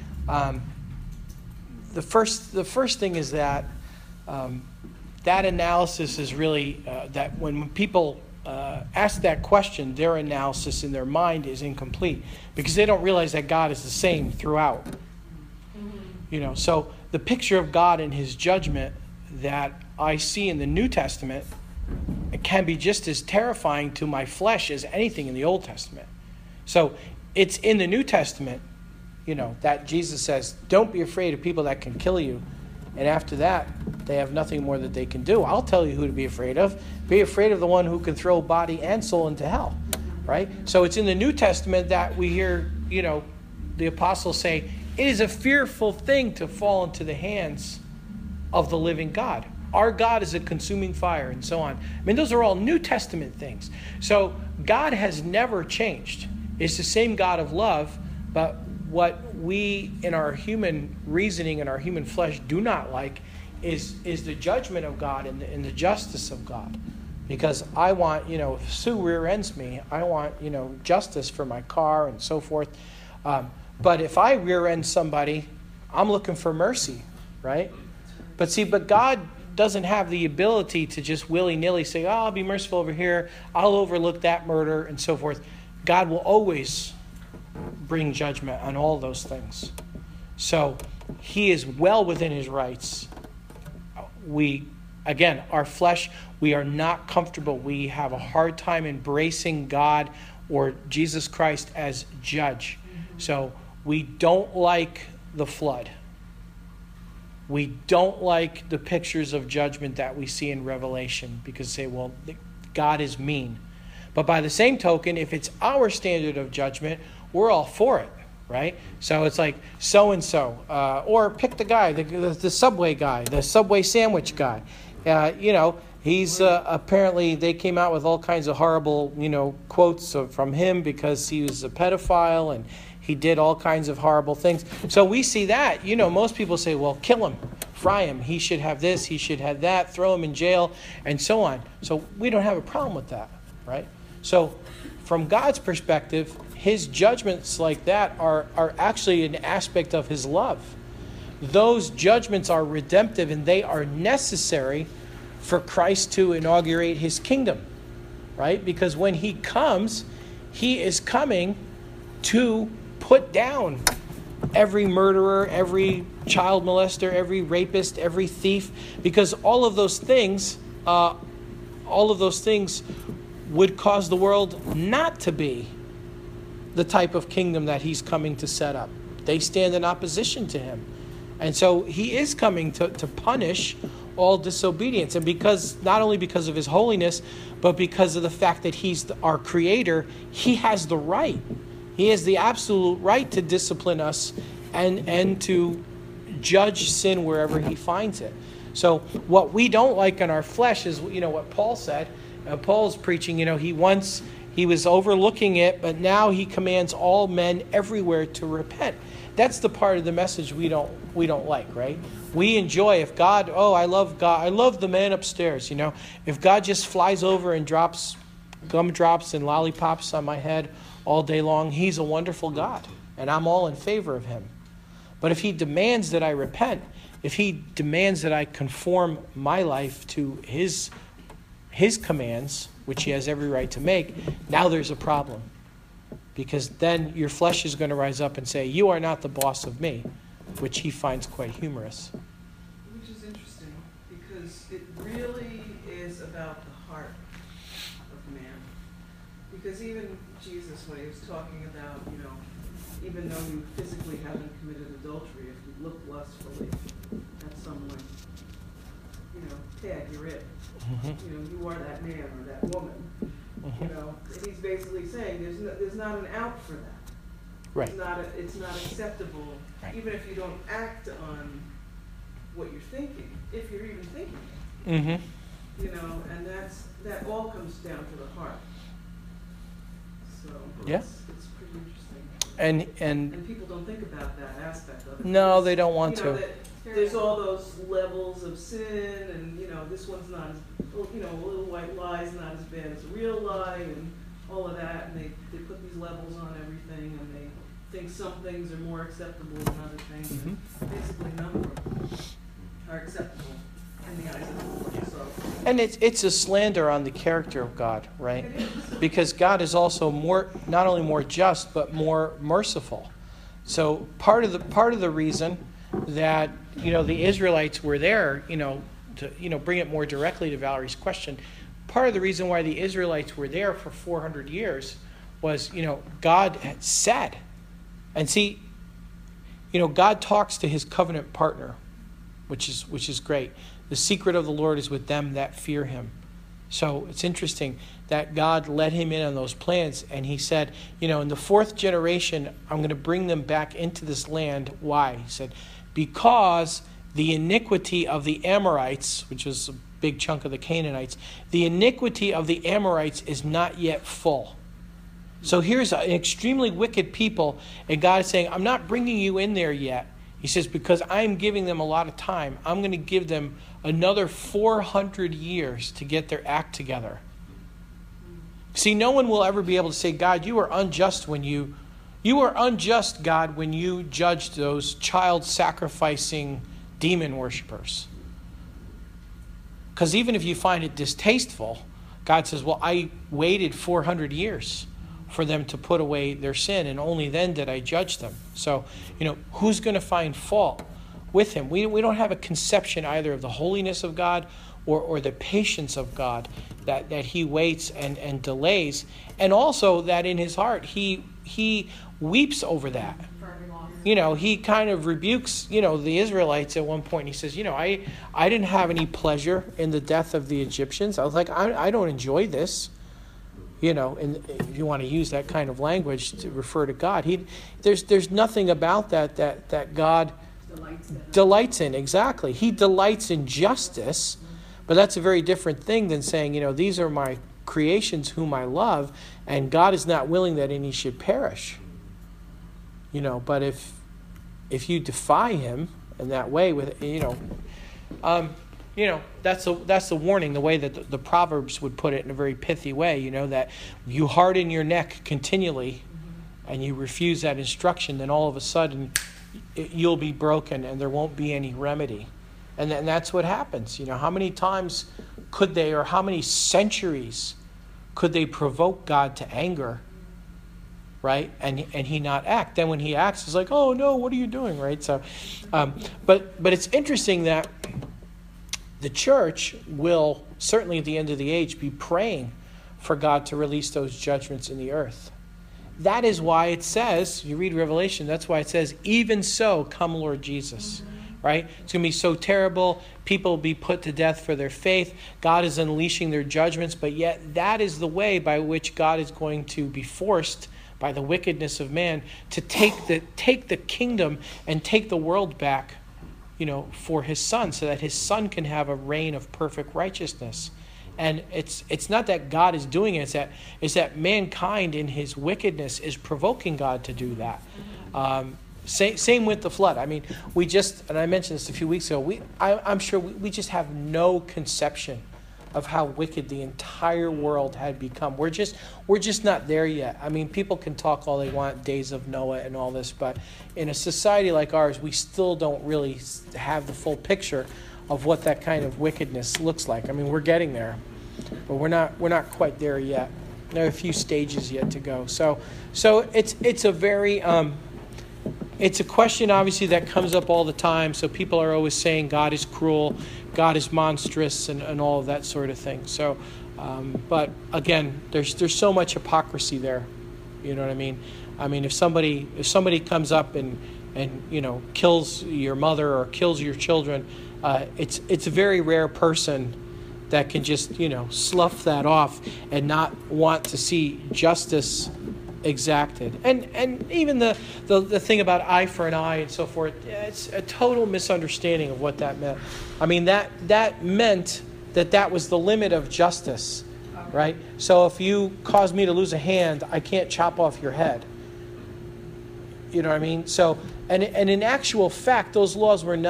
The first thing is that that analysis is really that when people ask that question, their analysis in their mind is incomplete because they don't realize that God is the same throughout. So the picture of God and his judgment that I see in the New Testament, it can be just as terrifying to my flesh as anything in the Old Testament. So it's in the New Testament, that Jesus says, don't be afraid of people that can kill you. And after that, they have nothing more that they can do. I'll tell you who to be afraid of. Be afraid of the one who can throw body and soul into hell, right? So it's in the New Testament that we hear, the apostles say, it is a fearful thing to fall into the hands of the living God. Our God is a consuming fire, and so on. I mean, those are all New Testament things. So God has never changed. It's the same God of love, but what we in our human reasoning and our human flesh do not like is the judgment of God and the justice of God. Because I want, if Sue rear ends me, I want, justice for my car and so forth. But if I rear end somebody, I'm looking for mercy, right? But God doesn't have the ability to just willy-nilly say, I'll be merciful over here, I'll overlook that murder and so forth. God will always bring judgment on all those things. So he is well within his rights. Our flesh, we are not comfortable. We have a hard time embracing God or Jesus Christ as judge. So we don't like the flood. We don't like the pictures of judgment that we see in Revelation because God is mean. But by the same token, if it's our standard of judgment, we're all for it, right? So it's like so-and-so. Or pick the guy, the Subway guy, the Subway sandwich guy. He's apparently, they came out with all kinds of horrible, quotes from him because he was a pedophile and he did all kinds of horrible things. So we see that. Most people say, well, kill him, fry him. He should have this, he should have that, throw him in jail, and so on. So we don't have a problem with that, right? So from God's perspective, his judgments like that are actually an aspect of his love. Those judgments are redemptive and they are necessary for Christ to inaugurate his kingdom, right? Because when he comes, he is coming to put down every murderer, every child molester, every rapist, every thief, because all of those things would cause the world not to be the type of kingdom that he's coming to set up. They stand in opposition to him. And so he is coming to punish all disobedience. And not only because of his holiness, but because of the fact that he's our creator, he has the right. He has the absolute right to discipline us and to judge sin wherever he finds it. So what we don't like in our flesh is, what Paul said. Paul's preaching, he was overlooking it, but now he commands all men everywhere to repent. That's the part of the message we don't like, right? We enjoy if God, I love God. I love the man upstairs, If God just flies over and drops gumdrops and lollipops on my head all day long, he's a wonderful God, and I'm all in favor of him. But if he demands that I repent, if he demands that I conform my life to his commands, which he has every right to make, now there's a problem. Because then your flesh is going to rise up and say, you are not the boss of me, which he finds quite humorous.
Which is interesting, because it really is about the heart of man. Because even Jesus, when he was talking about, even though you physically haven't committed adultery, if you look lustfully at someone, Ted, you're it.
Mm-hmm.
You are that man or that woman.
Mm-hmm.
And he's basically saying there's not an out for that.
Right.
It's not acceptable,
right.
Even if you don't act on what you're thinking, if you're even thinking it.
Mm-hmm.
And that all comes down to the heart. So
yeah.
It's pretty interesting.
And
people don't think about that aspect of it.
No, they don't want to.
there's all those levels of sin, and this one's not as, a little white lie is not as bad as a real lie, and all of that, and they put these levels on everything, and they think some things are more acceptable than other things.
Mhm.
And basically, none of them are acceptable in the eyes of the Lord. So
And it's a slander on the character of God, right?
it is.
Because God is also not only more just, but more merciful. So part of the reason that the Israelites were there, to bring it more directly to Valerie's question, part of the reason why the Israelites were there for 400 years was God had said, and see, God talks to his covenant partner, which is great. The secret of the Lord is with them that fear him. So it's interesting that God let him in on those plans, and he said, in the fourth generation, I'm going to bring them back into this land. Why? He said, because the iniquity of the Amorites, which was a big chunk of the Canaanites, the iniquity of the Amorites is not yet full. So here's an extremely wicked people, and God is saying, I'm not bringing you in there yet. He says, because I'm giving them a lot of time, I'm going to give them another 400 years to get their act together. See, no one will ever be able to say, God, you were unjust you were unjust, God, when you judged those child-sacrificing demon worshipers. Because even if you find it distasteful, God says, well, I waited 400 years for them to put away their sin, and only then did I judge them. So, who's going to find fault with him? We don't have a conception either of the holiness of God or the patience of God, that he waits and delays, and also that in his heart he weeps over that.
For every loss.
He kind of rebukes, the Israelites at one point. He says, I didn't have any pleasure in the death of the Egyptians. I was like, I don't enjoy this. And if you want to use that kind of language to refer to God, there's nothing about that God delights in. Exactly. He delights in justice, but that's a very different thing than saying, these are my creations whom I love, and God is not willing that any should perish. But if you defy him in that way with, that's the warning, the way that the Proverbs would put it in a very pithy way, that you harden your neck continually and you refuse that instruction, then all of a sudden you'll be broken and there won't be any remedy. And that's what happens. How many times could they, or how many centuries could they provoke God to anger, right? And he not act. Then when he acts, it's like, oh no, what are you doing, right? So, but it's interesting that the church will, certainly at the end of the age, be praying for God to release those judgments in the earth. That is why it says, you read Revelation, that's why it says, even so, come Lord Jesus. Right? It's going to be so terrible. People will be put to death for their faith. God is unleashing their judgments, but yet that is the way by which God is going to be forced by the wickedness of man to take the kingdom and take the world back, for his son, so that his son can have a reign of perfect righteousness. And it's not that God is doing it, it's that mankind in his wickedness is provoking God to do that. Same with the flood. I mean, and I mentioned this a few weeks ago, I'm sure we just have no conception of how wicked the entire world had become. We're just not there yet. I mean, people can talk all they want, days of Noah and all this, but in a society like ours, we still don't really have the full picture of what that kind of wickedness looks like. I mean, we're getting there, but we're not quite there yet. There are a few stages yet to go. So it's a very it's a question, obviously, that comes up all the time. So people are always saying God is cruel, God is monstrous, and all of that sort of thing. So, but again, there's so much hypocrisy there. You know what I mean? I mean, if somebody comes up and kills your mother or kills your children, it's a very rare person that can just slough that off and not want to see justice exacted. And even the thing about eye for an eye and so forth, it's a total misunderstanding of what that meant. I mean, that meant that was the limit of justice, right? So if you cause me to lose a hand, I can't chop off your head. You know what I mean? So, and in actual fact, those laws were not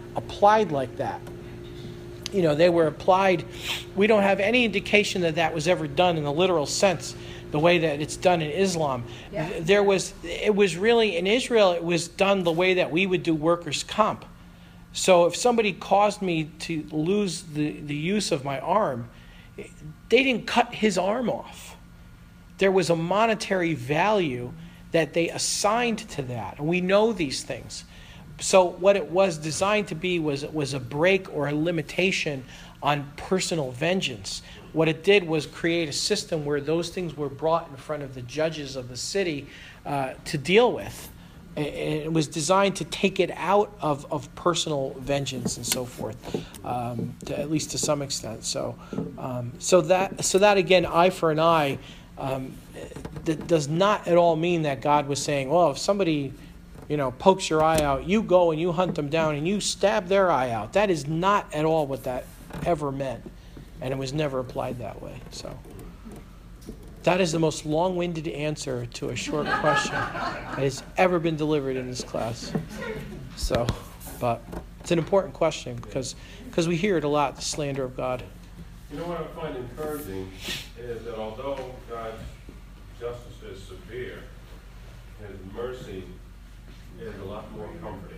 applied like that. They were applied. We don't have any indication that that was ever done in the literal sense, the way that it's done in Islam.
Yeah.
It was really, in Israel, it was done the way that we would do workers' comp. So if somebody caused me to lose the use of my arm, they didn't cut his arm off. There was a monetary value that they assigned to that. And we know these things. So what it was designed to be was a break or a limitation on personal vengeance. What it did was create a system where those things were brought in front of the judges of the city to deal with. And it was designed to take it out of personal vengeance and so forth, at least to some extent. So that again, eye for an eye, that does not at all mean that God was saying, well, if somebody pokes your eye out, you go and you hunt them down and you stab their eye out. That is not at all what that ever meant. And it was never applied that way. So that is the most long-winded answer to a short question that has ever been delivered in this class. So, but it's an important question because we hear it a lot, the slander of God.
What I find encouraging is that although God's justice is severe, His mercy is a lot more comforting.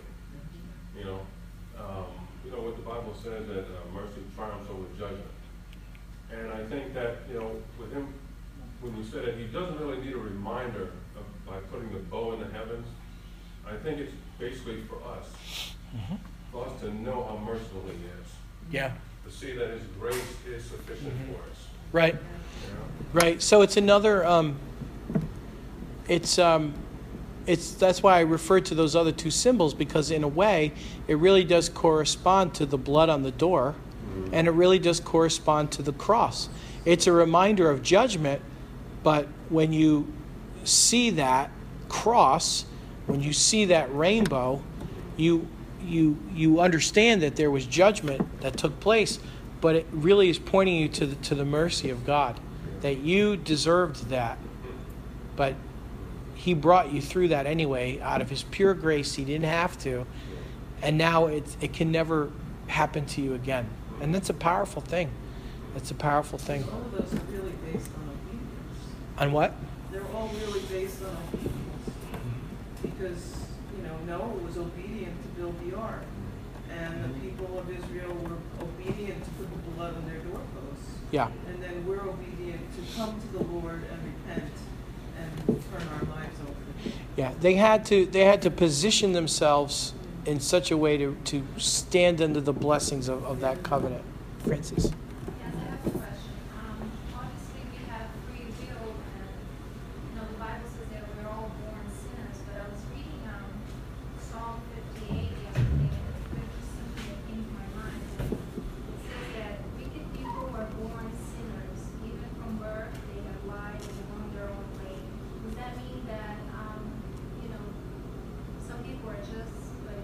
What the Bible says that mercy triumphs over judgment. And I think that, with Him, when you said that He doesn't really need a reminder by putting the bow in the heavens, I think it's basically for us. Mm-hmm. For us to know how merciful He is. Yeah. To see that His grace is sufficient for us.
Right. Right. So it's another, that's why I referred to those other two symbols, because in a way, it really does correspond to the blood on the door, and it really does correspond to the cross. It's a reminder of judgment, but when you see that cross, when you see that rainbow, you understand that there was judgment that took place, but it really is pointing you to the mercy of God, that you deserved that, but He brought you through that anyway out of His pure grace. He didn't have to, and now it can never happen to you again. And that's a powerful thing. That's a powerful thing.
All of those are really based on obedience.
On what?
They're all really based on obedience. Because, Noah was obedient to build the ark. And the people of Israel were obedient to put the blood on their doorposts.
Yeah.
And then we're obedient to come to the Lord and repent and turn our lives over to Him.
Yeah, they had to position themselves in such a way to stand under the blessings of that covenant. Francis?
Yes, I have a question. Obviously, we have free will, and the Bible says that we're all born sinners. But I was reading Psalm 58 yesterday, and it just something that came to my mind. It says that wicked people are born sinners, even from birth they have lied and gone their own way. Does that mean that some people are just like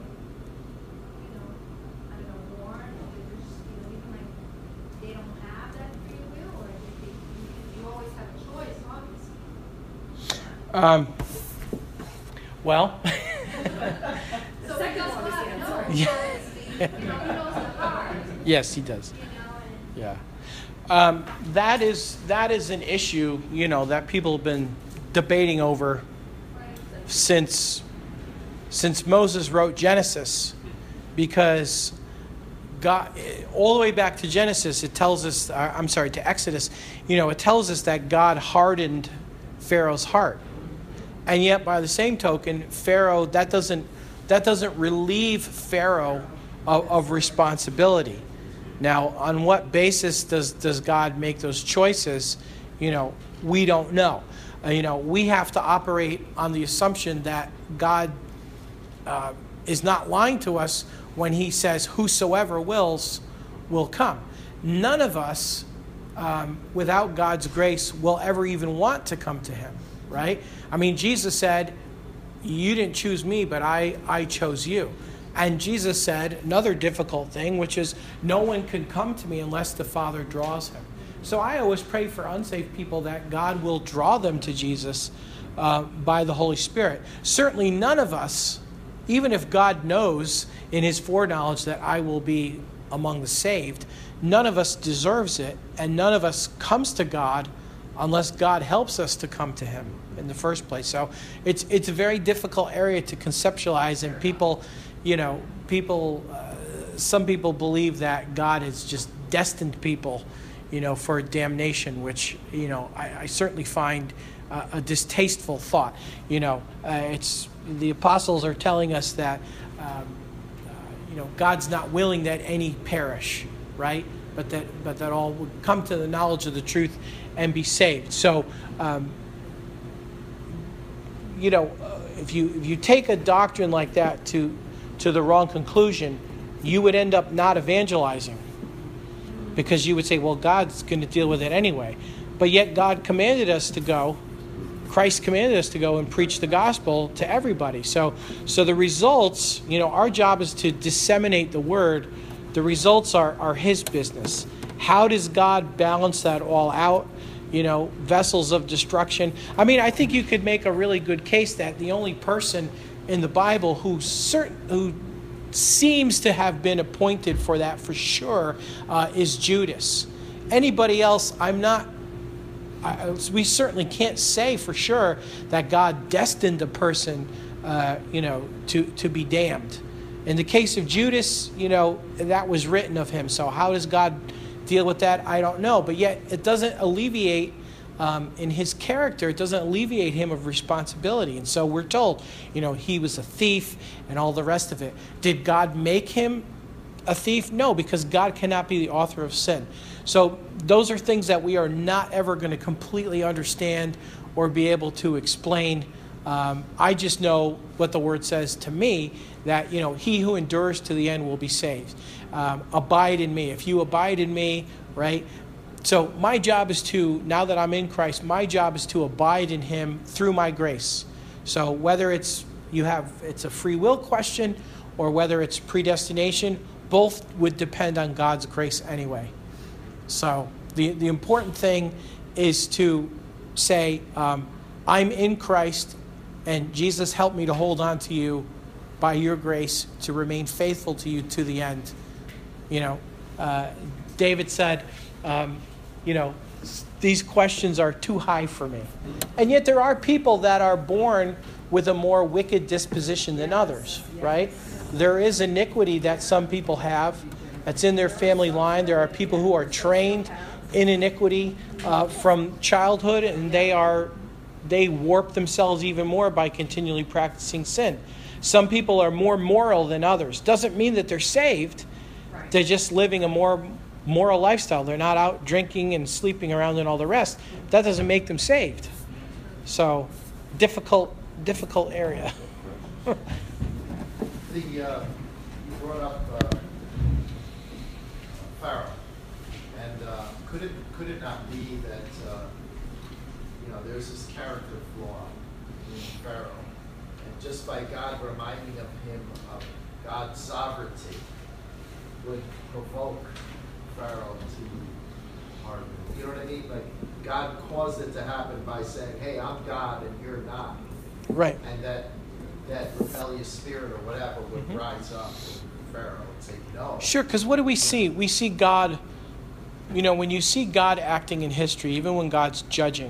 born, or they're just even like they don't have that free will, or you always have a choice, obviously.
Well.
The second one is the answer.
Yeah.
He knows the heart.
Yes, He does. Yeah. That is an issue, that people have been debating over since Moses wrote Genesis, because God, all the way back to Genesis, it tells us, to Exodus, it tells us that God hardened Pharaoh's heart. And yet, by the same token, Pharaoh, that doesn't relieve Pharaoh of responsibility. Now, on what basis does God make those choices? We don't know. We have to operate on the assumption that God is not lying to us when He says, whosoever wills will come. None of us, without God's grace, will ever even want to come to Him, right? Jesus said, you didn't choose me, but I chose you. And Jesus said another difficult thing, which is no one can come to me unless the Father draws him. So I always pray for unsafe people that God will draw them to Jesus by the Holy Spirit. Certainly none of us even if God knows in his foreknowledge that I will be among the saved, none of us deserves it, and none of us comes to God unless God helps us to come to him in the first place. So it's a very difficult area to conceptualize, and some people believe that God has just destined people, for damnation, which, I certainly find a distasteful thought. It's the apostles are telling us that, God's not willing that any perish, right? But that all would come to the knowledge of the truth and be saved. So, if you take a doctrine like that to the wrong conclusion, you would end up not evangelizing, because you would say, well, God's going to deal with it anyway. But yet God commanded us to go. Christ commanded us to go and preach the gospel to everybody. So the results, our job is to disseminate the word. The results are his business. How does God balance that all out? Vessels of destruction. I mean, I think you could make a really good case that the only person in the Bible who seems to have been appointed for that for sure is Judas. Anybody else, we certainly can't say for sure that God destined a person, to be damned. In the case of Judas, that was written of him. So how does God deal with that? I don't know. But yet it doesn't alleviate, in his character, it doesn't alleviate him of responsibility. And so we're told, he was a thief and all the rest of it. Did God make him a thief? No, because God cannot be the author of sin. So those are things that we are not ever going to completely understand or be able to explain. I just know what the word says to me, that, he who endures to the end will be saved. Abide in me. If you abide in me, right? So my job is to, now that I'm in Christ, my job is to abide in him through my grace. So whether it's a free will question or whether it's predestination, both would depend on God's grace anyway. So the important thing is to say, I'm in Christ, and Jesus, help me to hold on to you by your grace, to remain faithful to you to the end. David said, these questions are too high for me. And yet there are people that are born with a more wicked disposition than others, right? There is iniquity that some people have that's in their family line. There are people who are trained in iniquity from childhood, and they warp themselves even more by continually practicing sin. Some people are more moral than others. Doesn't mean that they're saved.
Right.
They're just living a more moral lifestyle. They're not out drinking and sleeping around and all the rest. That doesn't make them saved. So, difficult area.
You brought up Pharaoh, and could it not be that there's this character flaw in Pharaoh, and just by God reminding of him of God's sovereignty would provoke Pharaoh to harden. You know what I mean? Like, God caused it to happen by saying, "Hey, I'm God and you're not."
Right.
And that rebellious spirit or whatever would rise up in Pharaoh and say, "No."
Sure, because what do we see? We see God, when you see God acting in history, even when God's judging,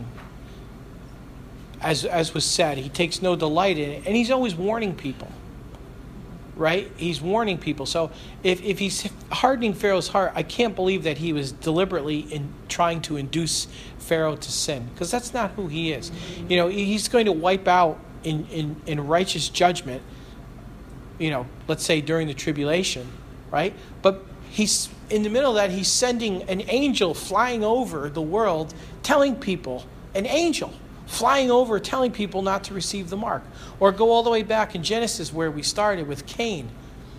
as was said, he takes no delight in it, and he's always warning people, right? He's warning people. So if he's hardening Pharaoh's heart, I can't believe that he was deliberately trying to induce Pharaoh to sin, because that's not who he is. He's going to wipe out in righteous judgment, let's say during the tribulation, right? But he's in the middle of that, he's sending an angel flying over the world, telling people, an angel flying over, telling people not to receive the mark. Or go all the way back in Genesis where we started with Cain.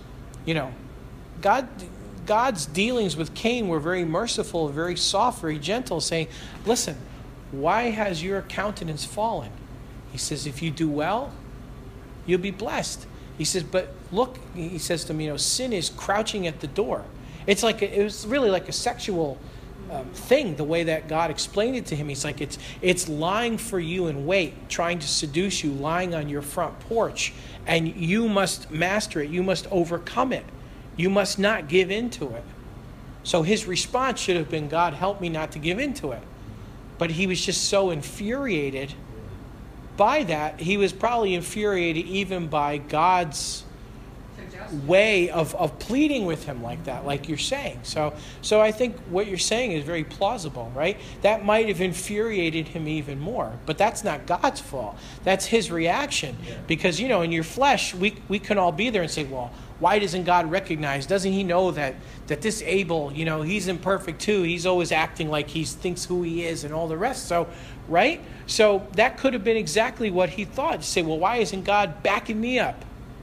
God's dealings with Cain were very merciful, very soft, very gentle, saying, listen, why has your countenance fallen? He says, if you do well, you'll be blessed. He says, but look, he says to me, sin is crouching at the door. It was really like a sexual thing, the way that God explained it to him. He's like, it's lying for you in wait, trying to seduce you, lying on your front porch, and you must master it. You must overcome it. You must not give in to it. So his response should have been, God, help me not to give in to it. But he was just so infuriated by that. He was probably infuriated even by God's way of pleading with him like that, like you're saying. So I think what you're saying is very plausible, right? That might have infuriated him even more, but that's not God's fault. That's his reaction. Because, in your flesh, we can all be there and say, well, why doesn't God recognize? Doesn't he know that this Abel, he's imperfect too. He's always acting like he thinks who he is and all the rest. So, right? So that could have been exactly what he thought. To say, well, why isn't God backing me up?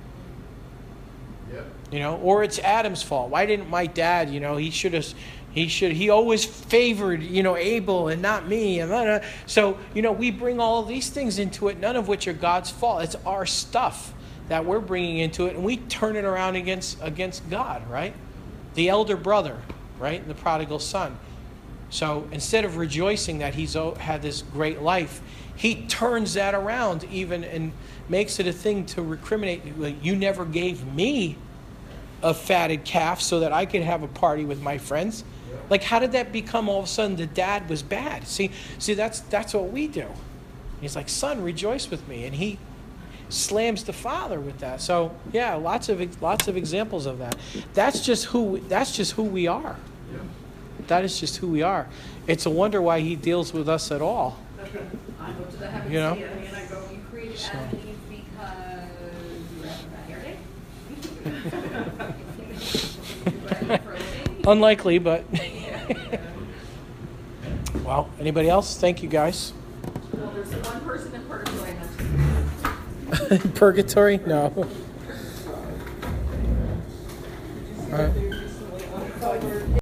Or it's Adam's fault. Why didn't my dad, he always favored, Abel and not me. And so, we bring all of these things into it, none of which are God's fault. It's our stuff that we're bringing into it, and we turn it around against God, right? The elder brother, right? The prodigal son. So instead of rejoicing that he's had this great life, he turns that around even and makes it a thing to recriminate. You never gave me a fatted calf so that I could have a party with my friends. Like, how did that become all of a sudden the dad was bad? See, that's what we do. He's like, son, rejoice with me, and he slams the father with that. So yeah, lots of examples of that. That's just who we are. That is just who we are. It's a wonder why he deals with us at all.
I go to the heavens, and I go, you created Adam and Eve because you were having a bad hair day?
Unlikely, but well, anybody else? Thank you, guys.
Well, there's one person in purgatory.
Purgatory? No. All right.